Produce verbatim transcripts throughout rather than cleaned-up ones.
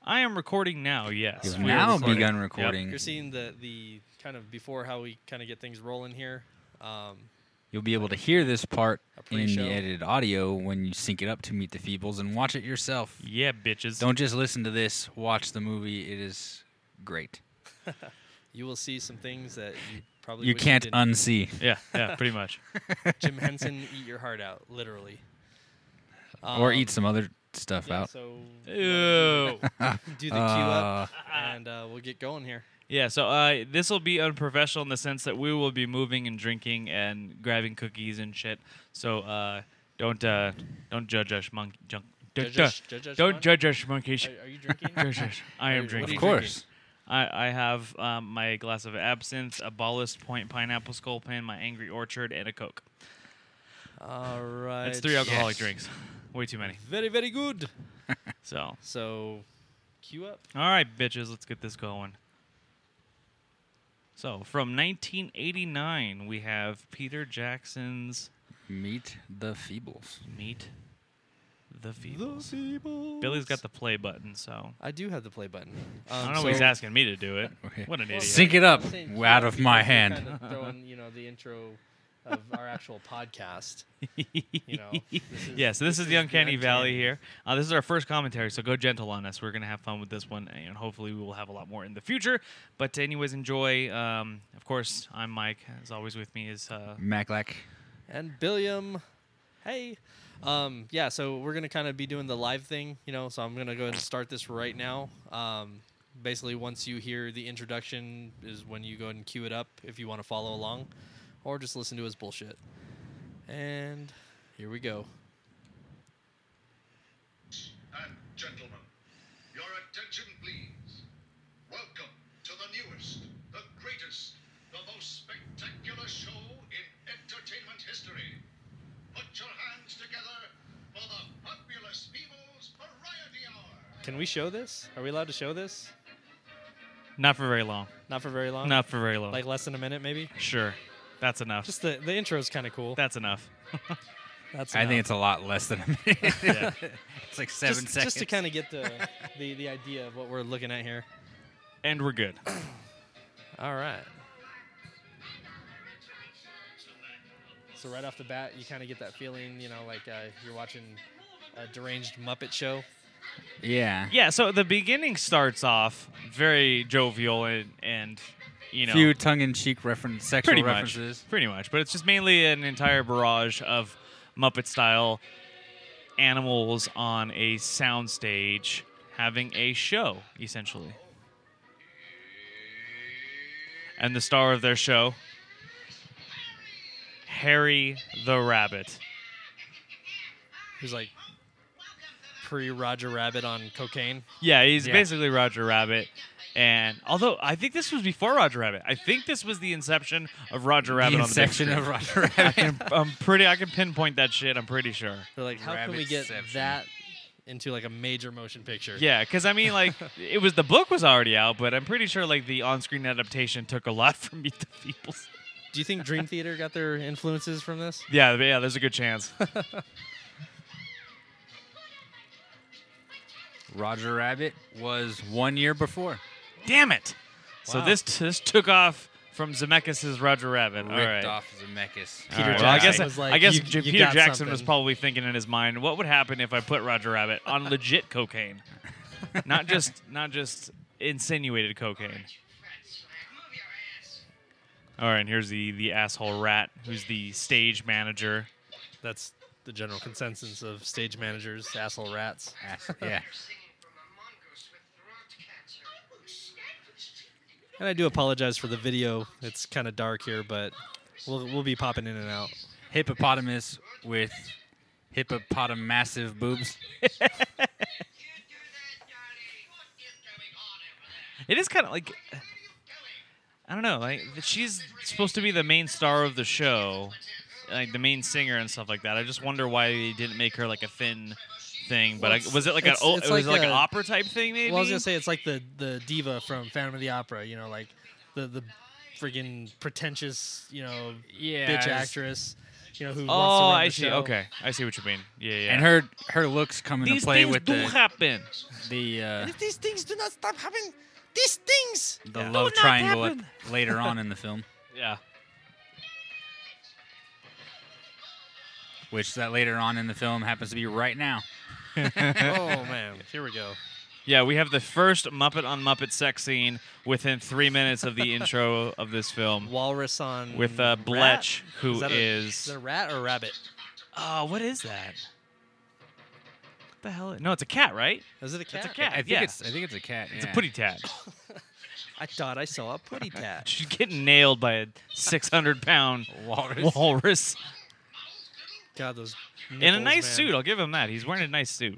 I am recording now, yes. You've We are now recording. begun Yep. recording. You're seeing the the kind of before how we kind of get things rolling here. Um, You'll be able to hear this part A in pre-show. the edited audio when you sync it up to Meet the Feebles and watch it yourself. Yeah, bitches. Don't just listen to this. Watch the movie. It is great. you will see some things that you probably You wish can't didn't. unsee. Yeah, yeah, pretty much. Jim Henson, eat your heart out, literally. Or Um, eat some other stuff yeah, out. So Ew. do the queue up, Uh, and uh, we'll get going here. Yeah, so uh, this will be unprofessional in the sense that we will be moving and drinking and grabbing cookies and shit. So uh, don't uh, don't judge us, monkey. Junk, Judge duh, us- judge us, don't Mon? judge us, monkeys. Are, are you drinking? Judge us. I Are am you- what drinking. are of you course. I, I have um, my glass of absinthe, a Ballast Point pineapple skull pen, my Angry Orchard, and a Coke. All right. That's three alcoholic Yes. drinks. Way too many. Very, very good. So, So, queue up. all right, bitches, let's get this going. So, from nineteen eighty-nine, we have Peter Jackson's Meet the Feebles. Meet the Feebles. Billy's got the play button, so I do have the play button. I Um, don't know so why he's asking me to do it. Okay. What an idiot. Sync it up I'm saying queue out up of my because we're hand. Kind of throwing, you know, the intro of our actual podcast. You know, this is, Yeah, so this, is the the Uncanny Valley Uncanny. here. Uh, this is our first commentary, so go gentle on us. We're going to have fun with this one, and hopefully we will have a lot more in the future. But anyways, enjoy. Um, of course, I'm Mike. As always with me is... Uh, Maclack. And Billiam, hey. Um, yeah, so we're going to kind of be doing the live thing, you know, so I'm going to go ahead and start this right now. Um, basically, once you hear the introduction is when you go ahead and cue it up if you want to follow along, or just listen to his bullshit. And here we go. And gentlemen, your attention please. Welcome to the newest, the greatest, the most spectacular show in entertainment history. Put your hands together for the Fabulous Feebles Variety Hour. Can we show this? Are we allowed to show this? not for very long. Not for very long? Not for very long. Like less than a minute, maybe? Sure. That's enough. Just the, the intro is kind of cool. That's enough. That's I think enough. it's a lot less than a minute. Yeah. It's like seven just, seconds. just to kind of get the, the, the idea of what we're looking at here. And we're good. All right. So right off the bat, you kind of get that feeling, you know, like uh, you're watching a deranged Muppet show. Yeah. Yeah, so the beginning starts off very jovial and, and you know... Few tongue-in-cheek reference, sexual Pretty references. much. Pretty much. But it's just mainly an entire barrage of Muppet-style animals on a soundstage having a show, essentially. And the star of their show, Harry the Rabbit. Who's like pre-Roger Rabbit on cocaine. Yeah, he's Yeah. basically Roger Rabbit. And although I think this was before Roger Rabbit, I think this was the inception of Roger Rabbit The on the big inception screen. of Roger I Rabbit. can, I'm pretty. I can pinpoint that shit. I'm pretty sure. They're like, how can we get Rabbitception. that into like a major motion picture? Yeah, because I mean, like, it was the book was already out, but I'm pretty sure like the on-screen adaptation took a lot from Meet the Feebles. Do you think Dream Theater got their influences from this? Yeah, yeah. There's a good chance. Roger Rabbit was one year before. Damn it! So Wow. this this took off from Zemeckis' Roger Rabbit. All Ripped right. off Zemeckis. Peter All right. Well, I Jackson guess was like, I guess "You- J- you Peter got Jackson was something." probably thinking in his mind, what would happen if I put Roger Rabbit on legit cocaine, not just not just insinuated cocaine. All right, and here's the the asshole rat, who's the stage manager. That's the general consensus of stage managers, asshole rats. Ass- yeah. And I do apologize for the video. It's kind of dark here, but we'll we'll be popping in and out. Hippopotamus with hippopotam-massive boobs. It is kind of like I don't know, like she's supposed to be the main star of the show, like the main singer and stuff like that. I just wonder why they didn't make her like a thin thing. But Well, I, was it like an it's- o- it's was it like like an a- opera type thing? Maybe. Well, I was gonna say it's like the the diva from Phantom of the Opera. You know, like the the freaking pretentious, you know, Yeah. bitch it's- actress. you know, who Oh, wants to run I the see. show. Okay, I see what you mean. Yeah, yeah. And her her looks come into These play things with do the happen. the uh, And if these things do not stop happening, these things. the Yeah. love Do not triangle happen. at, later on in the film, Yeah. which that later on in the film happens to be right now. Oh man, here we go. Yeah, we have the first Muppet on Muppet sex scene within three minutes of the intro of this film Walrus on with uh, rat? Bletch, who is, that a, is. is that a rat or a rabbit? Oh, what is that? What the hell? No, it's a cat, right? Is it a cat? It's a cat. I think yeah. it's I think it's a cat. It's yeah. a putty tat. I thought I saw a putty tat. She's getting nailed by a six hundred pound walrus. walrus. God, those In a nipples, nice man. suit. I'll give him that. He's wearing a nice suit.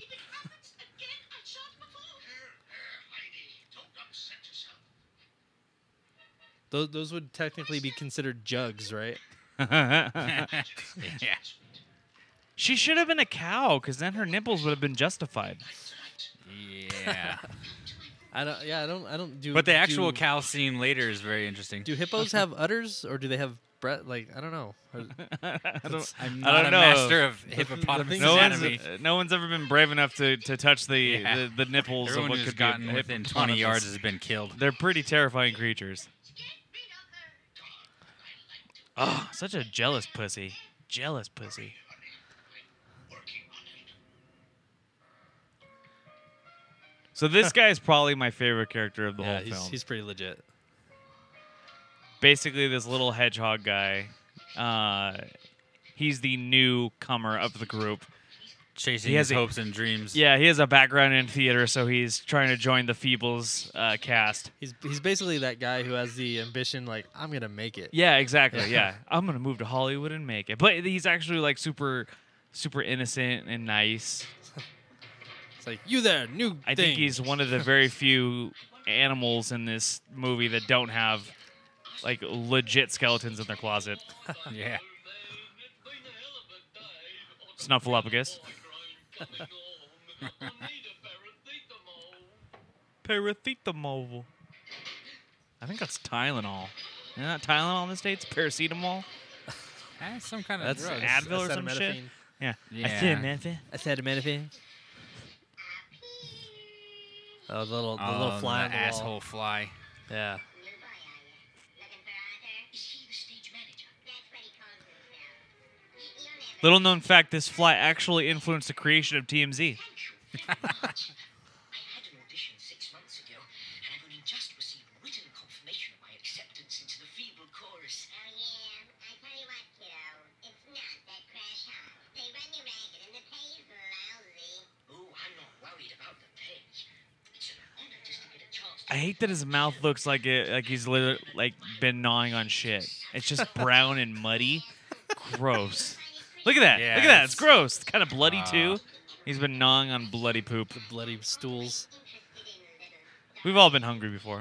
Those those would technically be considered jugs, right? yeah. She should have been a cow, because then her nipples would have been justified. Yeah. I don't. Yeah, I don't. I don't do. But the actual do, cow scene later is very interesting. Do hippos have udders, or do they have breath? Like I don't know. I don't, I'm I not don't a know. master of hippopotamus thing is- no one's, anatomy. uh, no one's ever been brave enough to, to touch the, Yeah. the, the nipples Everyone of what who's could be a gotten within twenty hippopotamus. yards has been killed. They're pretty terrifying creatures. Oh, such a jealous pussy. Jealous pussy. So this guy is probably my favorite character of the yeah, whole he's, film. he's pretty legit. Basically, this little hedgehog guy. Uh, he's the newcomer of the group. Chasing He has his a- hopes and dreams. Yeah, he has a background in theater, so he's trying to join the Feebles uh, cast. He's he's basically that guy who has the ambition, like I'm gonna make it. Yeah, exactly. Yeah, I'm gonna move to Hollywood and make it. But he's actually like super, super innocent and nice. It's like you there, new. I thing. think he's one of the very few animals in this movie that don't have like legit skeletons in their closet. Yeah. Snuffleupagus. Paracetamol. I think that's Tylenol. Isn't that Tylenol in the States? Paracetamol? Eh, some kind of That's drug. Advil or some shit? acetaminophen. Yeah. Yeah. Acetaminophen. Acetaminophen. Oh, the little the Oh, little fly the on the asshole wall. fly. Yeah. Little known fact, this fly actually influenced the creation of T M Z. I had an audition six months ago, and I've only just received written confirmation of my acceptance into the feeble chorus. Oh yeah, I tell you what, kiddo, it's not that crash hard. They run you ragged and the pay is lousy. Oh, I'm not worried about the pay. It's an honor just to get a chance to I hate that his mouth looks like it, like he's literally like been gnawing on shit. It's just brown and muddy. Gross. Look at that. Yeah, Look at that. It's it's- gross. It's kind of bloody Ah. too. He's been gnawing on bloody poop. The bloody stools. We've all been hungry before.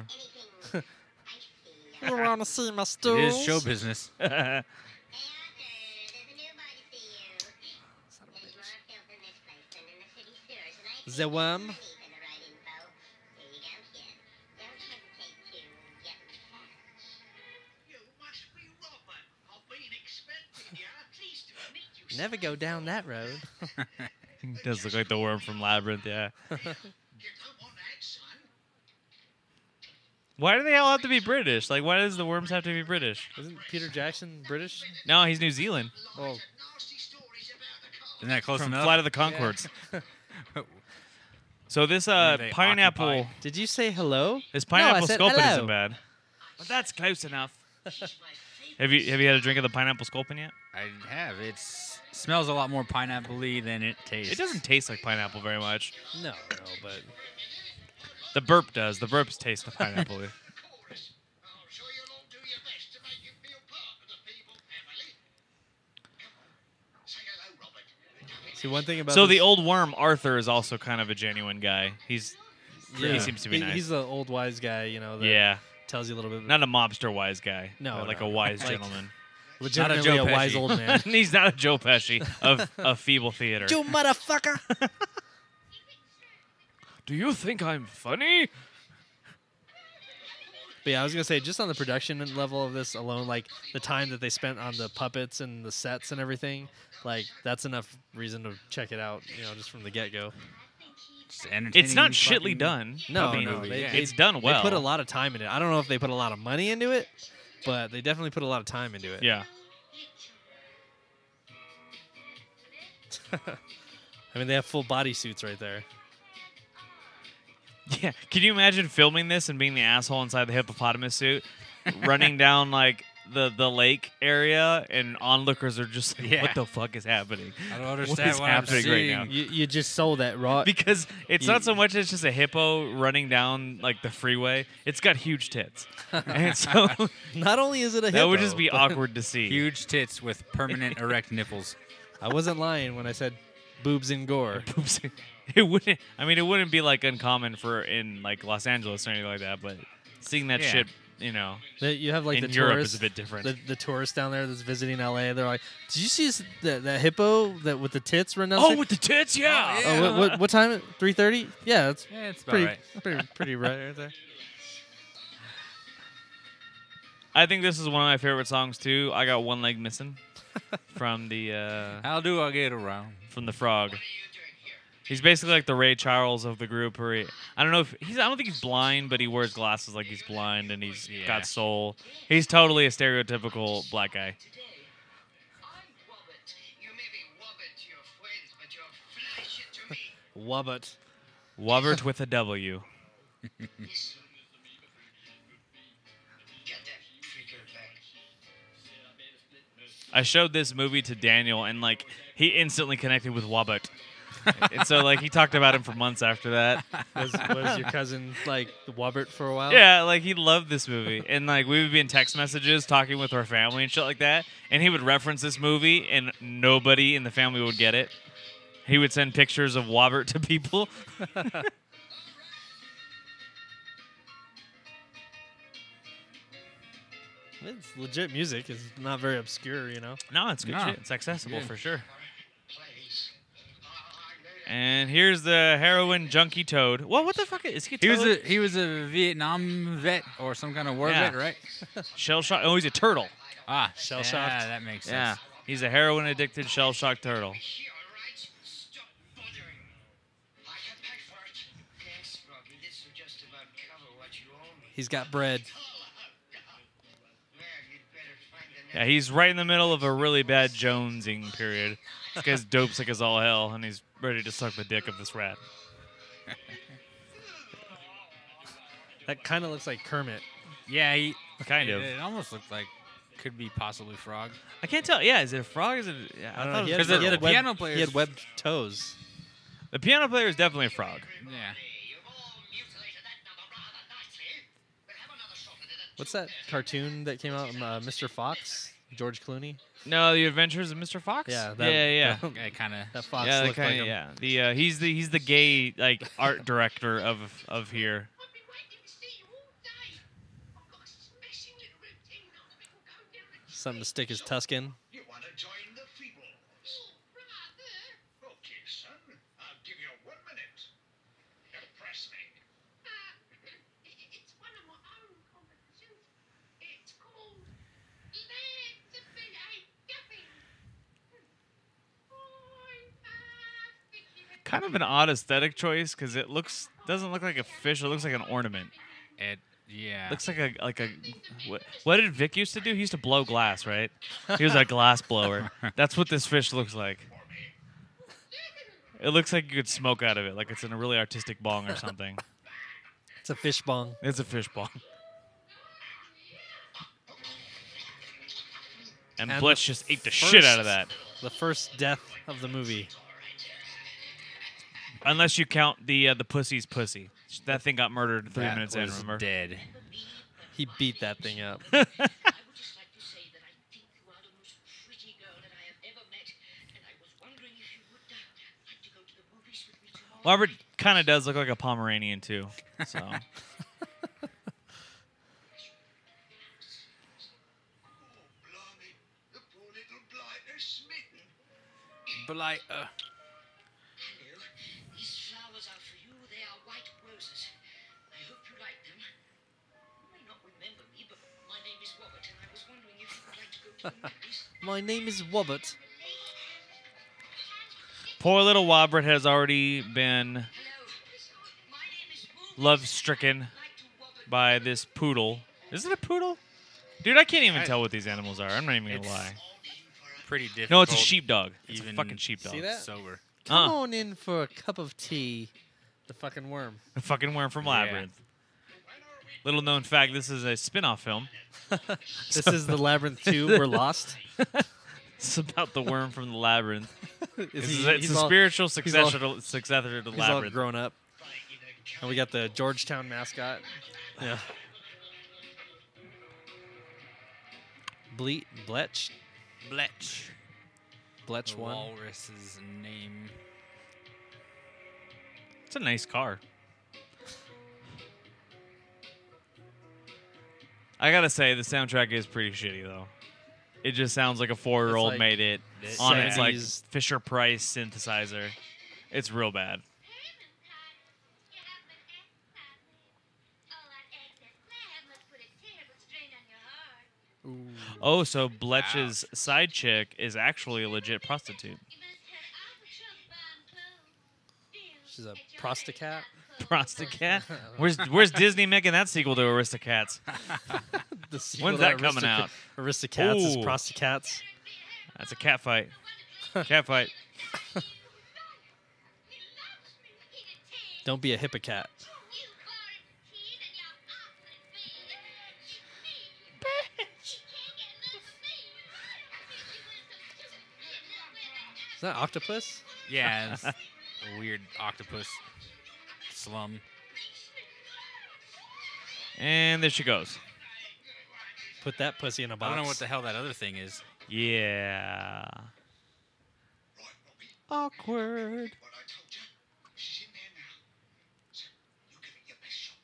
You want to see my It stools? is show business. Hey Arthur, there's a new body for you. There's more filth in this place than in the city sewers, and I The think worm? you for the right info. Here you go, kid. Don't hesitate to get fast. You must be Robert. I've been expecting you. Pleased to meet you. Never go down that road. He does look like the worm from Labyrinth, yeah. You don't want that, son. Why do they all have to be British? Like, why does the worms have to be British? Isn't Peter Jackson British? No, he's New Zealand. Oh, Nasty stories about the car. Isn't that close From enough? Flight of the Concords. So this uh, Where they pineapple, occupy. did you say hello? this No, I pineapple said sculpin hello. isn't bad. But that's close enough. She's my favorite. Have you have you had a drink of the pineapple sculpin yet? I have. It smells a lot more pineapple-y than it tastes. It doesn't taste like pineapple very much. No, no, but The burp does. The burps taste of pineapple. Chorus. I'm sure you'll all do your best to make him feel part of the Feeble family. Come on, say hello, Robert. see one thing about So this, the old worm Arthur is also kind of a genuine guy. He's he seems to be He- nice. He's the old wise guy, you know. That yeah, tells you a little bit. not a mobster wise guy. No, but like no. a wise Like- gentleman. legitimately Joe a wise Pesci. old man. He's not a Joe Pesci of of feeble theater. you motherfucker! Do you think I'm funny? But yeah, I was gonna say just on the production level of this alone, like the time that they spent on the puppets and the sets and everything, like that's enough reason to check it out. You know, just from the get go. Just entertaining It's not fucking- shittily done. No, I mean, no, they, yeah. they- it's done well. They put a lot of time in it. I don't know if they put a lot of money into it, but they definitely put a lot of time into it. Yeah. I mean, they have full body suits right there. Yeah. Can you imagine filming this and being the asshole inside the hippopotamus suit, running down like the the lake area, and onlookers are just like, Yeah. "What the fuck is happening?" I don't What understand is what, I'm happening right seeing. now? You, you just sold that raw. Because it's You- not so much as just a hippo running down like the freeway. It's got huge tits, and so Not only is it a that hippo, would just be but awkward to see. Huge tits with permanent erect nipples. I wasn't lying when I said boobs and gore. Oops. It wouldn't. I mean, it wouldn't be like uncommon for in like Los Angeles or anything like that. But seeing that Yeah. shit, you know, That you have like in the Europe tourists, is a bit different. The, the tourists down there that's visiting L A. They're like, "Did you see this, that that hippo that with the tits running down the oh, street?" with the tits, yeah. Oh, what, what, what time? Three thirty? Yeah, it's Yeah, it's about pretty, right. pretty, pretty right, right there. I think this is one of my favorite songs too. I got one leg missing from the uh, How do I get around? from the frog. He's basically like the Ray Charles of the group. Or he, I don't know if he's. I don't think he's blind, but he wears glasses like he's blind, and he's Yeah. got soul. He's totally a stereotypical black guy. I'm Wobbit. You may be Wobbit to your friends, but you're flesh to me. Wubbit. Wobbert with a W. Listen. Get that freaker back. I showed this movie to Daniel, and like he instantly connected with Wobbert. And so like he talked about him for months after that. Was, was your cousin like Wubbert for a while? Yeah, like he loved this movie, and like we would be in text messages talking with our family and shit like that, and he would reference this movie, and nobody in the family would get it. He would send pictures of Wobbert to people. It's legit music. It's not very obscure, you know. No, it's good No. shit. It's accessible Good. for sure. Please. And here's the heroin junkie Toad. Well, what the fuck is he? A He was toad? a he was a Vietnam vet or some kind of war Yeah. vet, right? shell shock. Oh, he's a turtle. Ah, Shell-shocked. Yeah, that makes Yeah, sense. he's a heroin addicted shell shock turtle. Here, all right? Stop bothering. I can pay for it. Thanks, Robbie. This will just about cover what you owe me. He's got bread. Well, you'd better find Yeah, another. he's right in the middle of a really bad jonesing period. This guy's dope sick as all hell, and he's ready to suck the dick of this rat. That kind of looks like Kermit. Yeah, he Kind it, of. It almost looked like could be possibly frog. I can't tell. Yeah, is it a frog? Is it? Yeah, I, I don't thought know. He it had, was Because a he the had turtle. web- piano player's- He had webbed toes. The piano player is definitely a frog. Yeah. You've all mutilated that number rather nicely. We'll have another shot at it at What's two that thirty. cartoon that came out? Uh, Mister Fox, George Clooney. No, The Adventures of Mister Fox. Yeah, that, yeah, yeah. That, Yeah, kind of. that Fox yeah, looked kinda, like him. yeah. The uh, he's the he's the gay like art director of of here. I've been waiting to see you all day. I've got a smashing little routine that we can go down and Something to stick his tusk in. You want to join the Feebles? rather. Okay, son. I'll give you one minute. Impress me. Uh, it's one of my own compositions. It's called Land to Be a Guppy. Kind of an odd aesthetic choice because it looks doesn't look like a fish. It looks like an ornament. It. Yeah. Looks like a like a. What, what did Vic used to do? He used to blow glass, right? He was a glass blower. That's what this fish looks like. It looks like you could smoke out of it, like it's in a really artistic bong or something. It's a fish bong. It's a fish bong. And, And Butch the just ate the shit out of first- that. The first death of the movie. Unless you count the uh, the pussy's pussy. That thing got murdered three that minutes in. was Remember? dead. He beat that thing up. I would just like to say that I think you are the most pretty girl that I have ever met, and I was wondering if you would uh, like to go to the movies with me tomorrow. Robert kind of does look like a Pomeranian too. So Oh, blimey. The poor little blighter's smitten. Blight. Uh, Hello, these flowers are for you. They are white roses. I hope you like them. You may not remember My name is Wobbit. Poor little Wobbert has already been love-stricken by this poodle. Is it a poodle? Dude, I can't even I- tell what these animals are. I'm not even gonna It's lie. Pretty difficult. No, it's a sheepdog. It's a even fucking sheepdog. See that? Sober. Come Uh. on in for a cup of tea. The fucking worm. A fucking worm from Yeah. Labyrinth. Little known fact: this is a spin-off film. This is the Labyrinth two. We're lost. It's about the worm from the Labyrinth. Is It's, he- it's he's a all- spiritual all- successor to, successor to He's all Labyrinth. grown up. And we got the Georgetown mascot. Yeah. Ble- Bletch? Bletch. Bletch The one. walrus's name. It's a nice car. I gotta say, the soundtrack is pretty shitty though. It just sounds like a four-year-old like made it It- on its like seventies. Fisher Price synthesizer. It's real bad. Oh, so Bletch's side chick is actually a legit prostitute. She's a prosticat. Prosticat? Where's Where's Disney making that sequel to Aristocats? The sequel When's to that coming Aristoc- out? Aristocats is Ooh. prosticats. That's a cat fight. Cat fight. Don't be a hippocat. Is that octopus? Yeah, it's a weird octopus slum. And there she goes. Put that pussy in a I box. don't know what the hell that other thing is. Yeah. Awkward. But I told you, she's in there now. So you give it your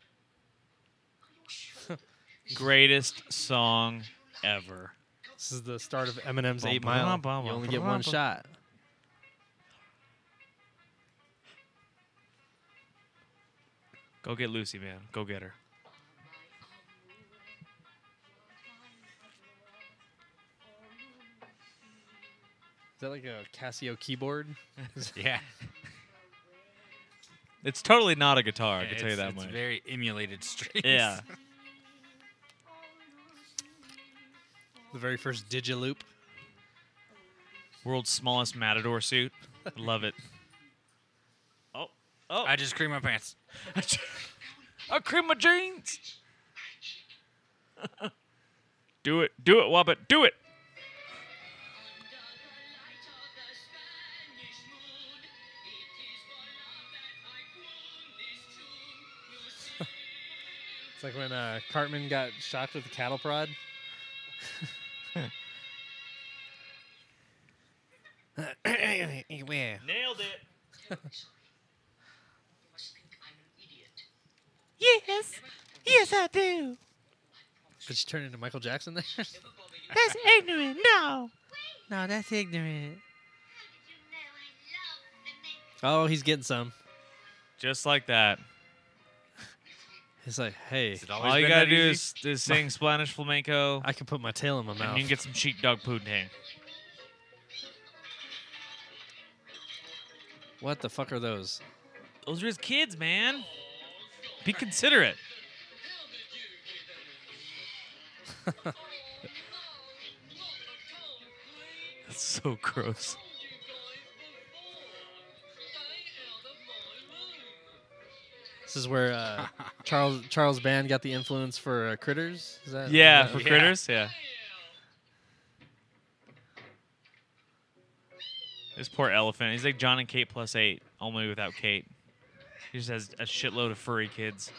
best shot. Greatest song ever. This is the start of Eminem's Bum, Eight bum, Mile. bum, You bum, only bum, get bum, one bum. shot. Go get Lucy, man. Go get her. Is that like a Casio keyboard? Yeah. It's totally not a guitar, I can it's, tell you that it's much. very emulated strings. Yeah. The very first Digiloop. World's smallest matador suit. Love it. Oh. Oh. I just creamed my pants. I cream my jeans. Do it. Do it, Wobbit. Do it. It's like when uh, Cartman got shocked with the cattle prod. Where? Nailed it. You must think I'm an idiot. Yes. Yes, I do. Did she turn into Michael Jackson there? Never bother you. That's ignorant. No. No, that's ignorant. How Oh, he's getting some. Just like that. He's like, hey, Has it always All you been gotta that do easy? is, is sing Spanish flamenco, I can put my tail in my and mouth. you can get some sheepdog pudding. What the fuck are those? Those are his kids, man. Be considerate. That's so gross. This is where uh, Charles Charles Band got the influence for uh, Critters. Is that? Yeah, is for that- Yeah. critters, yeah. This poor elephant. He's like John and Kate plus eight, only without Kate. He just has a shitload of furry kids.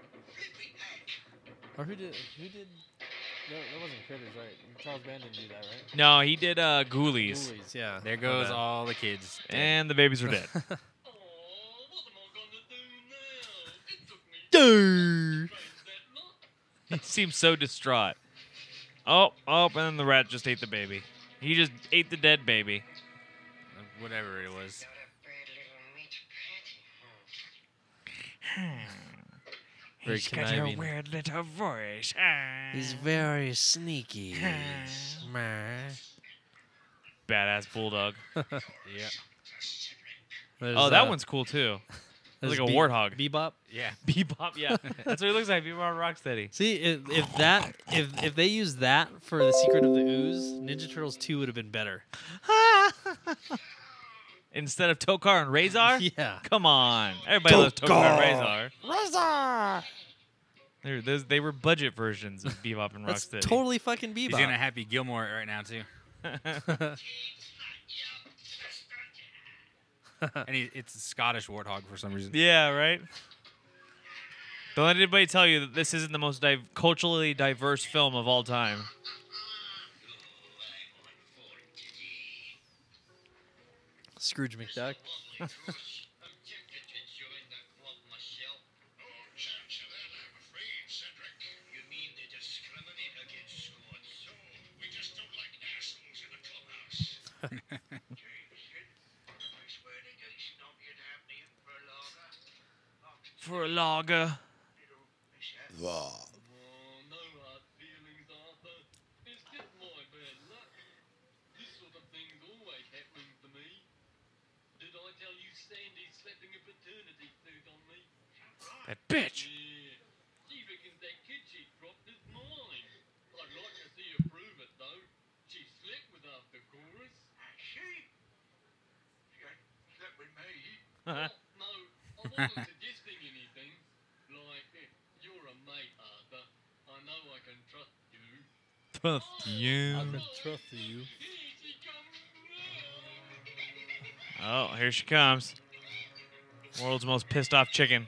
Or who did? Who did? No, that wasn't Critters, right? Charles Band didn't do that, right? No, he did uh, Ghoulies. Ghoulies, yeah. There My goes bad. all the kids. dead. And the babies are dead. Oh, what am I gonna do now? It took me Dude. He seems so distraught. Oh, oh, and then the rat just ate the baby. He just ate the dead baby. Whatever it was. got a bad little meat patty. Very He's got your conniving. weird little voice. Ah. He's very sneaky. Meh. Badass bulldog. Yeah. There's, Oh, that uh, one's cool too. there's like a Be- warthog. Bebop. Yeah. Bebop, yeah. That's what he looks like. Bebop Rocksteady. See, if, if that if if they used that for the Secret of the Ooze, Ninja Turtles two would have been better. Instead of Tokar and Razor? Yeah. Come on. Everybody loves Tokar and Razor. Razor. They're, those, they were budget versions of Bebop and That's Rocksteady. totally fucking He's Bebop. in a Happy Gilmore right now too, and he, it's a Scottish warthog for some reason. Yeah, right? Don't let anybody tell you that this isn't the most di- culturally diverse film of all time. Scrooge McDuck. I'm tempted to join the club myself. No chance of that, I'm afraid, Cedric. You mean they discriminate against Scots? So, we just don't like assholes in the clubhouse. Gee, Sid, I swear to Jason, don't you have me in for a lager? For a lager. Little miss that. Wow. Oh, no hard feelings, Arthur. It's just my bad luck. This sort of thing's always happening to me. Did I tell you Sandy's slapping a paternity suit on me? That bitch. Yeah. She reckons that kid she dropped is mine. I'd like to see her prove it, though. She slept with after chorus. She? She ain't slept with me. Well, no, I wasn't suggesting anything. Like, eh, you're a mate, Arthur. I know I can trust you. Trust you. I can trust you. Here she comes. Oh, here she comes. World's most pissed off chicken.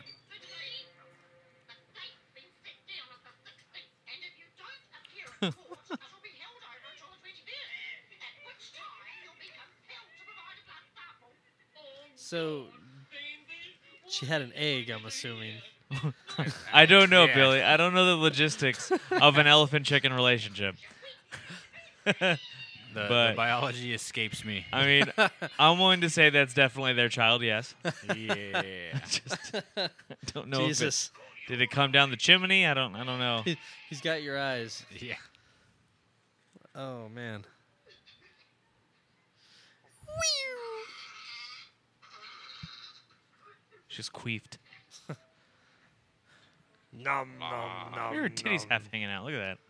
So she had an egg, I'm assuming. I don't know, Yeah. Billy. I don't know the logistics of an elephant chicken relationship. The, But- the biology escapes me. I mean, I'm willing to say that's definitely their child, yes. Yeah. Just don't know Jesus. if it, did it come down the chimney? I don't I don't know. He's got your eyes. Yeah. Oh man. She's queefed. Nom nom nom. Her titties half hanging out. Look at that.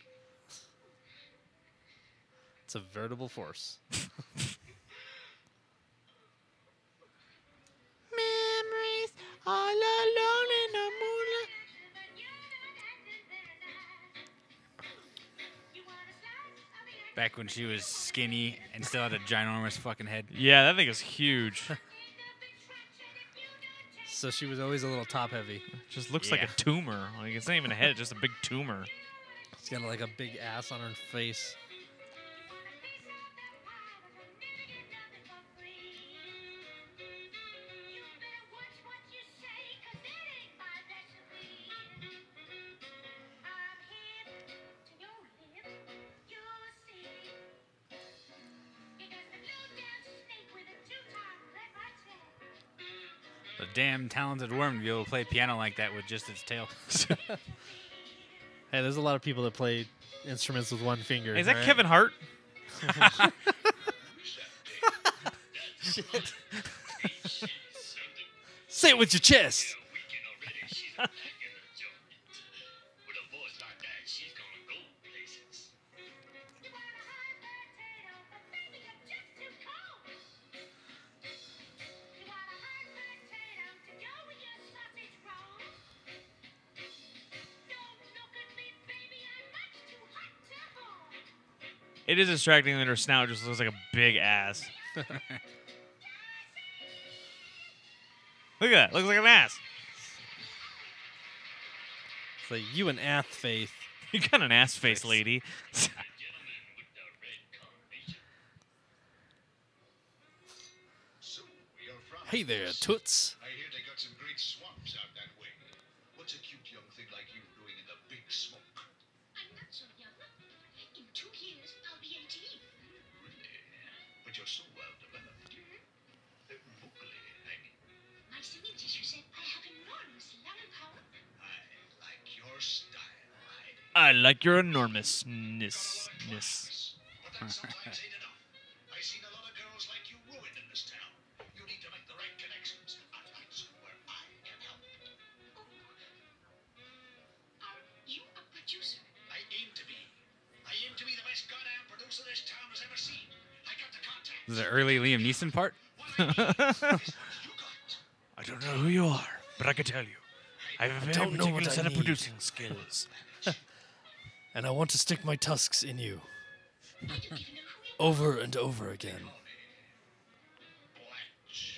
It's a veritable force. Memories all alone in the moonlight. Back when she was skinny and still had a ginormous fucking head. Yeah, that thing is huge. So she was always a little top heavy. Just looks like Yeah. a tumor. Like it's not even a head, it's just a big tumor. She's got like a big ass on her face. The damn talented worm to be able to play piano like that with just its tail. Hey, there's a lot of people that play instruments with one finger. Is that right? Kevin Hart? Say it with your chest. Weekend already, she's back in the joint. With a voice like that, she's gonna go places. It is distracting that her snout just looks like a big ass. Look at that. Looks like an ass. It's like you and Ath Faith. You got an ass face, lady. Gentlemen with the red combination. So, you're from? Hey there, toots. I hear they got some great swamps out that way. What's a cute young thing like you doing in the big smoke? I'm not so young. In two years, I'll be eighteen. Really? But you're so well developed. Uh, vocally, I mean. My singing teacher said I have enormous lung power. Aye. style, Heidi. I like your enormousness. But that sometimes ain't enough. I seen a lot of girls like you ruined in this town. You need to make the right connections. And I swear I can help. Are you a producer? I aim to be. I aim to be the best goddamn producer this town has ever seen. I got the contacts. Is the early Liam Neeson part? What I need is what you got. I don't know who you are, but I can tell you. I have a very don't know what particular I set of need. producing skills. And I want to stick my tusks in you I don't even know who you over and over again. Blanche.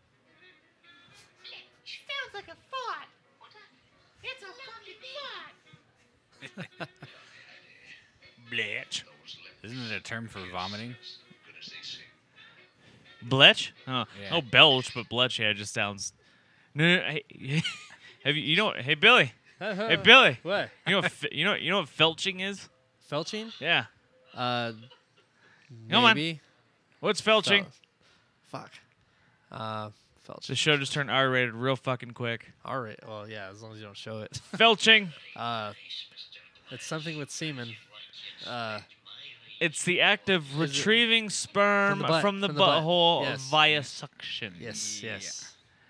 Sounds like a fart. What a... It's a fucking fart. Bletch. Isn't it a term for vomiting? Goodness, they sing. Bletch? Oh, Yeah. oh, belch, but Bletch, yeah, it just sounds. No, no, hey, have you? You know? Hey, Billy. Hey, Billy. What? You know? What, fe- you know? You know what felching is? Felching? Yeah. Uh, Come on. maybe. What's felching? Fel- Fuck. Uh, felching. The show just turned R-rated real fucking quick. All right. Well, yeah, as long as you don't show it. Felching. Uh, it's something with semen. Uh, It's the act of it- retrieving sperm butt, from the from the butt. butthole Yes. via suction. yes, yes.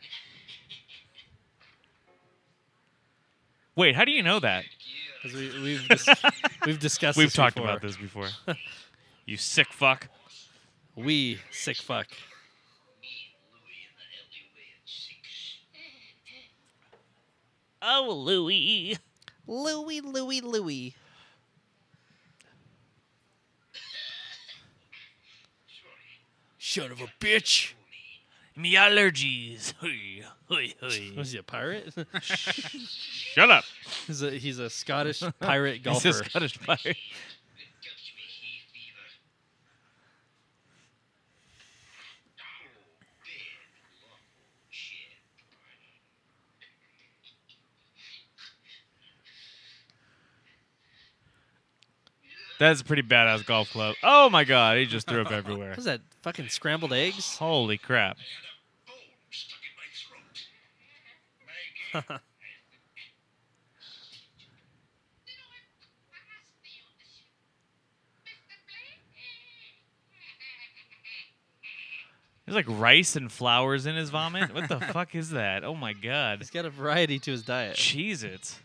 Wait, how do you know that? Because we, we've dis- we've discussed. We've this talked before. about this before. You sick fuck. We sick fuck. Oh, Louie. Louie, Louie, Louie. Son of a bitch. Me allergies. Hui, hui, hui. Was he a pirate? Shut up. he's a he's a Scottish pirate He's golfer. a Scottish pirate. That's a pretty badass golf club. Oh my god, he just threw up everywhere. What is that? Fucking scrambled eggs? Holy crap. And a bone stuck in my throat. Maggie. You know what? I must be on the show. Mister Blake? There's like rice and flowers in his vomit. What the fuck is that? Oh my god. He's got a variety to his diet. Cheese it.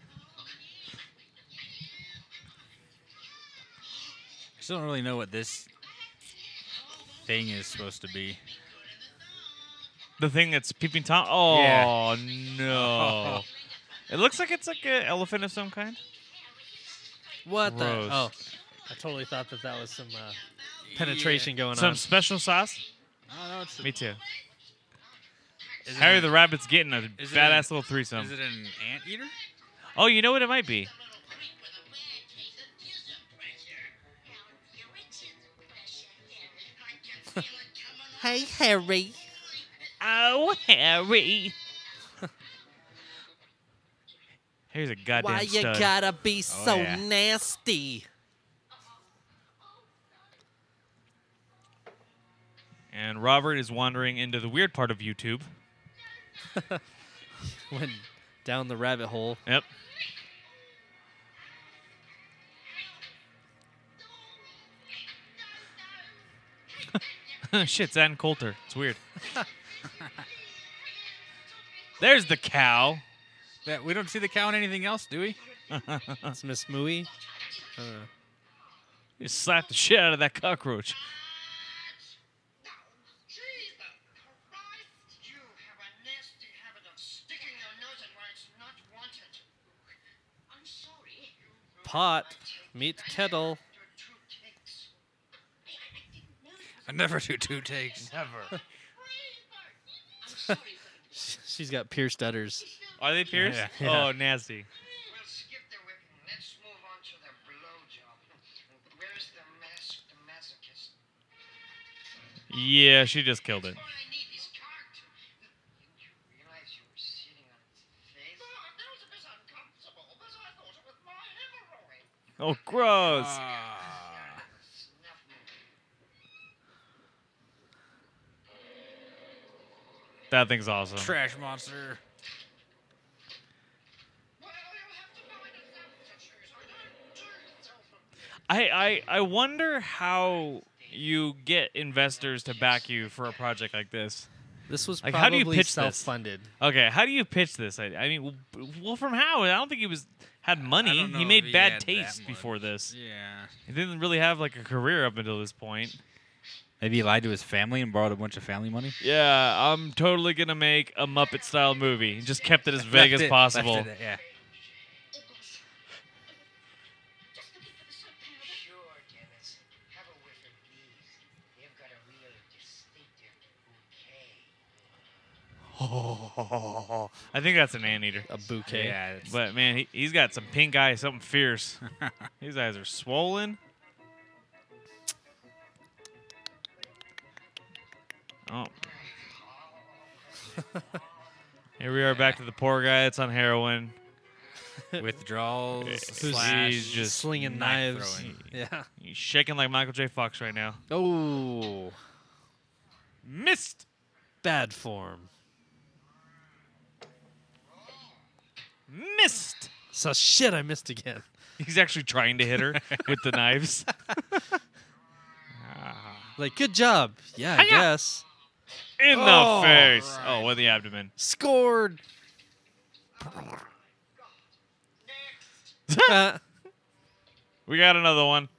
I still don't really know what this thing is supposed to be. The thing that's peeping Tom. Oh Yeah. no. It looks like it's like an elephant of some kind. What Gross. the? Oh, I totally thought that that was some uh, penetration going Some on. special sauce. I don't know. It's a, Me too. is it Harry an- the Rabbit's getting a Is it badass an- little threesome. Is it an anteater? Oh, you know what it might be. Hey, Harry. Oh, Harry. Here's a goddamn Why you stud. gotta be so yeah. nasty? And Robert is wandering into the weird part of YouTube. Went down the rabbit hole. Yep. Shit, it's Ann Coulter. It's weird. There's the cow. That we don't see the cow in anything else, do we? It's Miss Mooey. Uh, You slapped the shit out of that cockroach. Jesus Christ! You have a nasty habit of sticking your nose in where it's not wanted. I'm sorry. pot. Meet kettle. Your two takes. I, I, I didn't know. I never do two takes. Never. I'm sorry for the She's got pierced udders. Are they pierced? Yeah. Yeah. Oh, nasty. We'll skip the whipping. Let's move on to the blowjob. Where's the masked masochist? Yeah, she just killed it. All I need is character. Didn't you realize you were sitting on its face? Oh, that was a bit uncomfortable, but I thought it was my hemorrhoid. Oh, gross. Ah. Snuff movie. That thing's awesome. Trash monster. Well, you'll have to find us I, I I wonder how you get investors to back you for a project like this. This was Like, probably how do you pitch this? self-funded. Okay, how do you pitch this? I, I mean, w- Wolfram Howard. I don't think he was had money. I don't know He if made he bad had that taste much. before this. Yeah. He didn't really have like a career up until this point. Maybe he lied to his family and borrowed a bunch of family money. Yeah, I'm totally gonna make a Muppet style movie. He just kept it as vague Left as it- possible. left it- yeah. Oh, gosh. Just looking for the soap powder. Sure, Dennis. Have a whiff of these. They've got a real distinctive bouquet. I think that's an anteater. A bouquet. Yeah. it's- But man, he, he's got some pink eyes, something fierce. These eyes are swollen. Oh. Here we are back to the poor guy that's on heroin. Withdrawals. Who's- slash he's just slinging knife knives. throwing. Yeah. He's shaking like Michael J. Fox right now. Oh, Missed. bad form. Missed. So shit, I missed again. He's actually trying to hit her with the knives. Like, good job. Yeah, I Hi-ya. guess. In Oh, the face. right. Oh, with the abdomen. Scored. Uh, We got another one.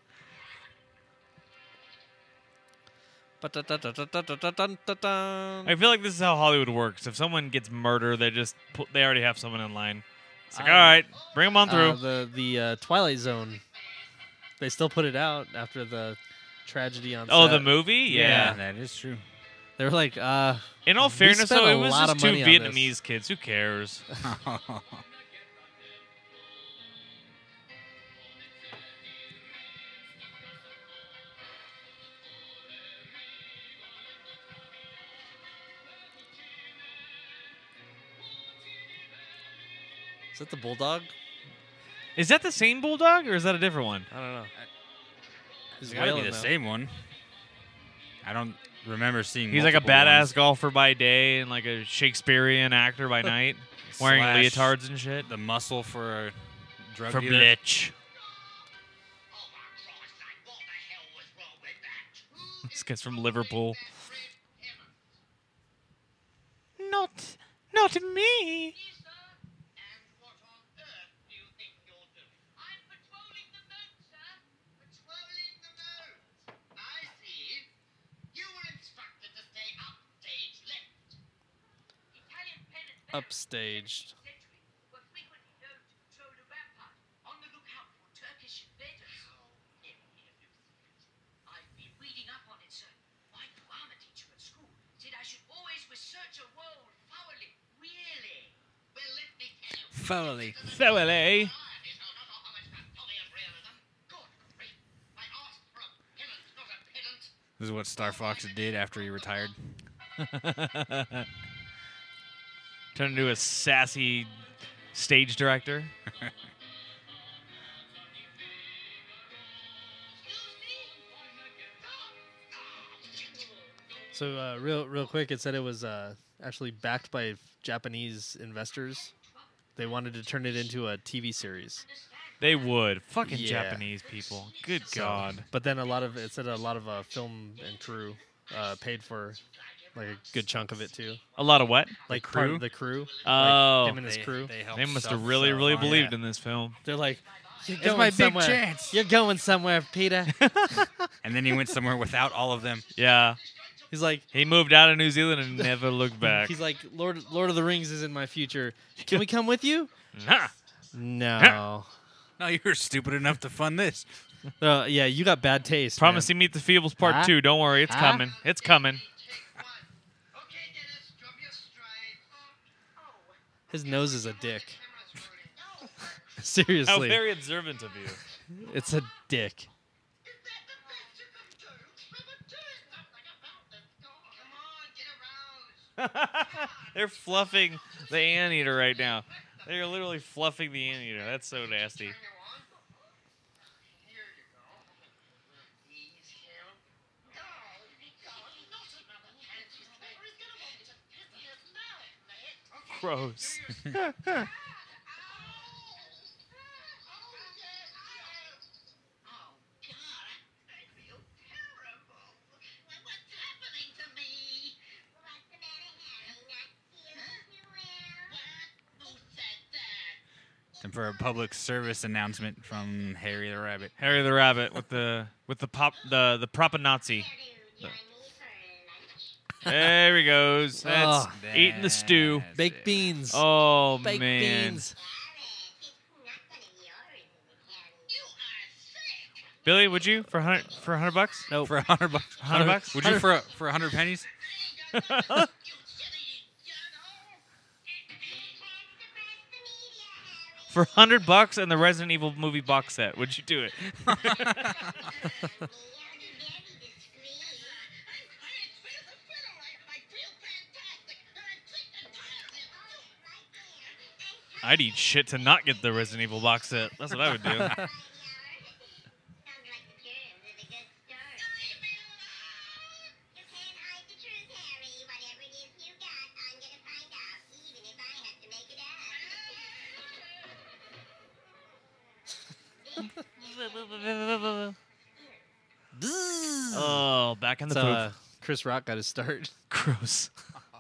ba-da-da-da-da-da-da-dun-dun-dun. I feel like this is how Hollywood works. If someone gets murdered, they just put, they already have someone in line. It's like, I- all right, bring them on through. Uh, the the uh, Twilight Zone. They still put it out after the tragedy on. oh, set. the movie? Yeah. that is true. They were like, uh, In all We fairness, spent though, a it was lot just of two money on this. Vietnamese kids. Who cares? is that the bulldog? Is that the same bulldog or is that a different one? I don't know. He's It's gotta be wailing the though. same one. I don't remember seeing. He's like a multiple badass ones. golfer by day and like a Shakespearean actor by night, wearing Slash leotards and shit. The muscle for a drug For dealer. Blitch. Oh, my Christ, like, what the hell was wrong with that? This guy's from Liverpool. Not, not me. And what on earth do you think you're doing? I'm patrolling the moat, sir. Patrolling the moat. I see. You were instructed to stay upstage left. Italian pennant Upstaged. century were frequently known to patrol the rampart on the lookout for Turkish invaders. I've been reading up on it, sir. My drama teacher at school said I should always research a role thoroughly. Really? Well, let me tell you. Thoroughly. Thoroughly. Societies know not how much factory of realism. Good grief. I asked for a penance, not a pedant. This is what Star Fox did after he retired. Turned into a sassy stage director. So uh, real real quick, it said it was uh, actually backed by Japanese investors. They wanted to turn it into a T V series. They would. Fucking Yeah. Japanese people. Good So- God. But then a lot of it said a lot of uh, film and crew uh, paid for like a good chunk of it too. A lot of what? Like crew? part of the crew. Oh. like him and his They- crew. They, helped They must have self- really, really self-fund. believed Yeah. in this film. They're like, you're It's going my big somewhere. chance. You're going somewhere, Peter. And then he went somewhere without all of them. Yeah. He's like, He moved out of New Zealand and never looked back. he's like, Lord, Lord of the Rings is in my future. Can we come with you? Nah. No. No, you were stupid enough to fund this. Uh, yeah, you got bad taste. Promise man. you Meet the Feebles Part Huh? two. Don't worry. It's Huh? coming. It's coming. Take one. Okay, Dennis, drop your stride. His nose is a dick. Camera's rolling. How Seriously, very observant of you. it's a dick. Is that the best you can do? Remember, do something about this. Come on, get aroused. They're fluffing the anteater right now. They're literally fluffing the anteater. That's so nasty. Turn you on. Here you go. Ease him. Go. God, not another fancy flavor. He's gonna want to piss in his mouth, mate. Okay. Gross. Oh, And for a public service announcement from Harry the Rabbit. Harry the Rabbit with the with the pop the the proper Nazi. There he goes. That's Oh. eating the stew. That's Baked it. beans. Oh Baked man, beans. Billy, would you for a hundred for a hundred bucks? Nope. For a hundred bucks. Hundred bucks? Would you for a, for a hundred pennies? For a hundred bucks and the Resident Evil movie box set, would you do it? I'd eat shit to not get the Resident Evil box set. That's what I would do. Oh, back in the So, poop. uh, Chris Rock got his start. Gross.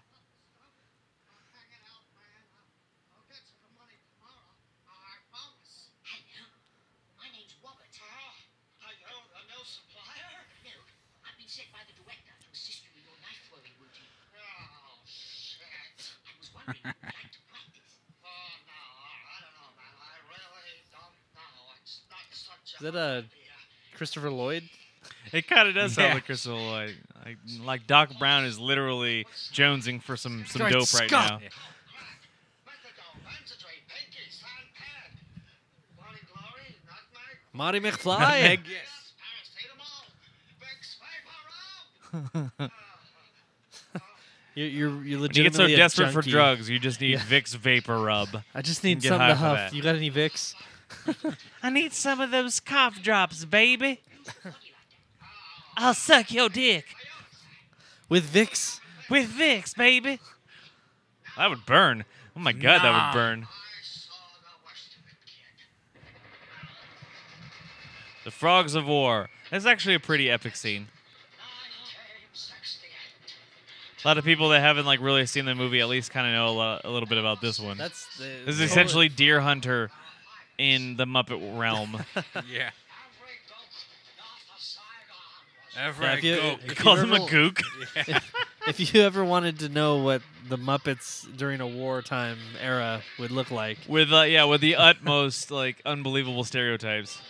My name's Robert. I know, a no supplier? No, I've been sent by the director to assist you in your knife throwing routine. Oh, shit. I was wondering if you'd like to practice. Oh, no, I don't know, man. I really don't know. It's not such Is that a Christopher Lloyd? It kind of does sound Yeah. like Crystal Lloyd. Like, like Doc Brown is literally jonesing for some, some Great dope right Scott. now. Marty McFly. Nutmeg. You're, you're, you're When you get so legitimately a desperate for junkie. drugs, you just need Yeah. Vicks Vapor Rub. I just and need get something high to for huff. that. You got any Vicks? I need some of those cough drops, baby. I'll suck your dick With Vicks? with Vicks, baby. That would burn. Oh my god, that Nah. would burn. The Frogs of War. That's actually a pretty epic scene. A lot of people that haven't like really seen the movie at least kind of know a, lo- a little bit about this one. That's the, This is essentially Deer Hunter in the Muppet realm. Yeah. Yeah, Everett if you- Goat. if He you calls him a ever- gook. If you ever wanted to know what the Muppets during a wartime era would look like, With uh, yeah, with the utmost like unbelievable stereotypes.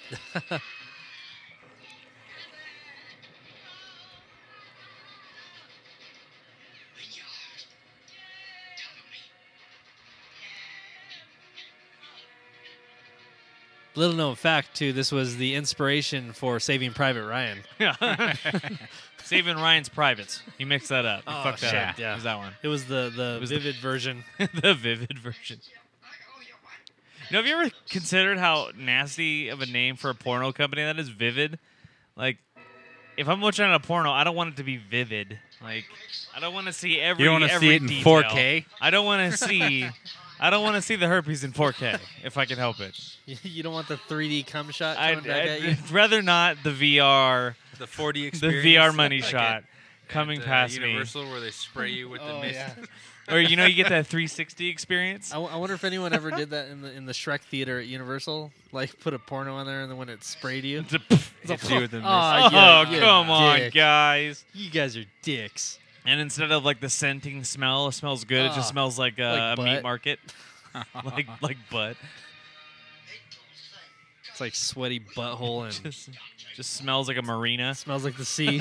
little known fact too, this was the inspiration for Saving Private Ryan. Yeah. Saving Ryan's Privates. He mixed that up. He Oh, fucked that shit, up. yeah. It was that one. It was the the was the- vivid version. The vivid version. You know, have you ever considered how nasty of a name for a porno company that is? Vivid. Like, if I'm watching a porno, I don't want it to be vivid. Like, I don't want to see every. You don't want to every see it in detail. four K? I don't want to see. I don't want to see the herpes in four K if I can help it. You don't want the three D cum shot coming I'd, back at you. I'd rather not the V R, The four D the experience. V R money like shot at- coming at, uh, past me. Universal where they spray you with the Oh, mist. yeah. Or you know, you get that three sixty experience. I, w- I wonder if anyone ever did that in the in the Shrek theater at Universal. Like put a porno on there and then when it sprayed you. Hits you with the mist. Oh, Oh, yeah, you come on, dick. guys. You guys are dicks. And instead of like the scenting smell, it smells good. It Ah, just smells like, uh, like a meat butt. market, like like butt. It's like sweaty butthole and Just, just smells like a marina. smells like the sea.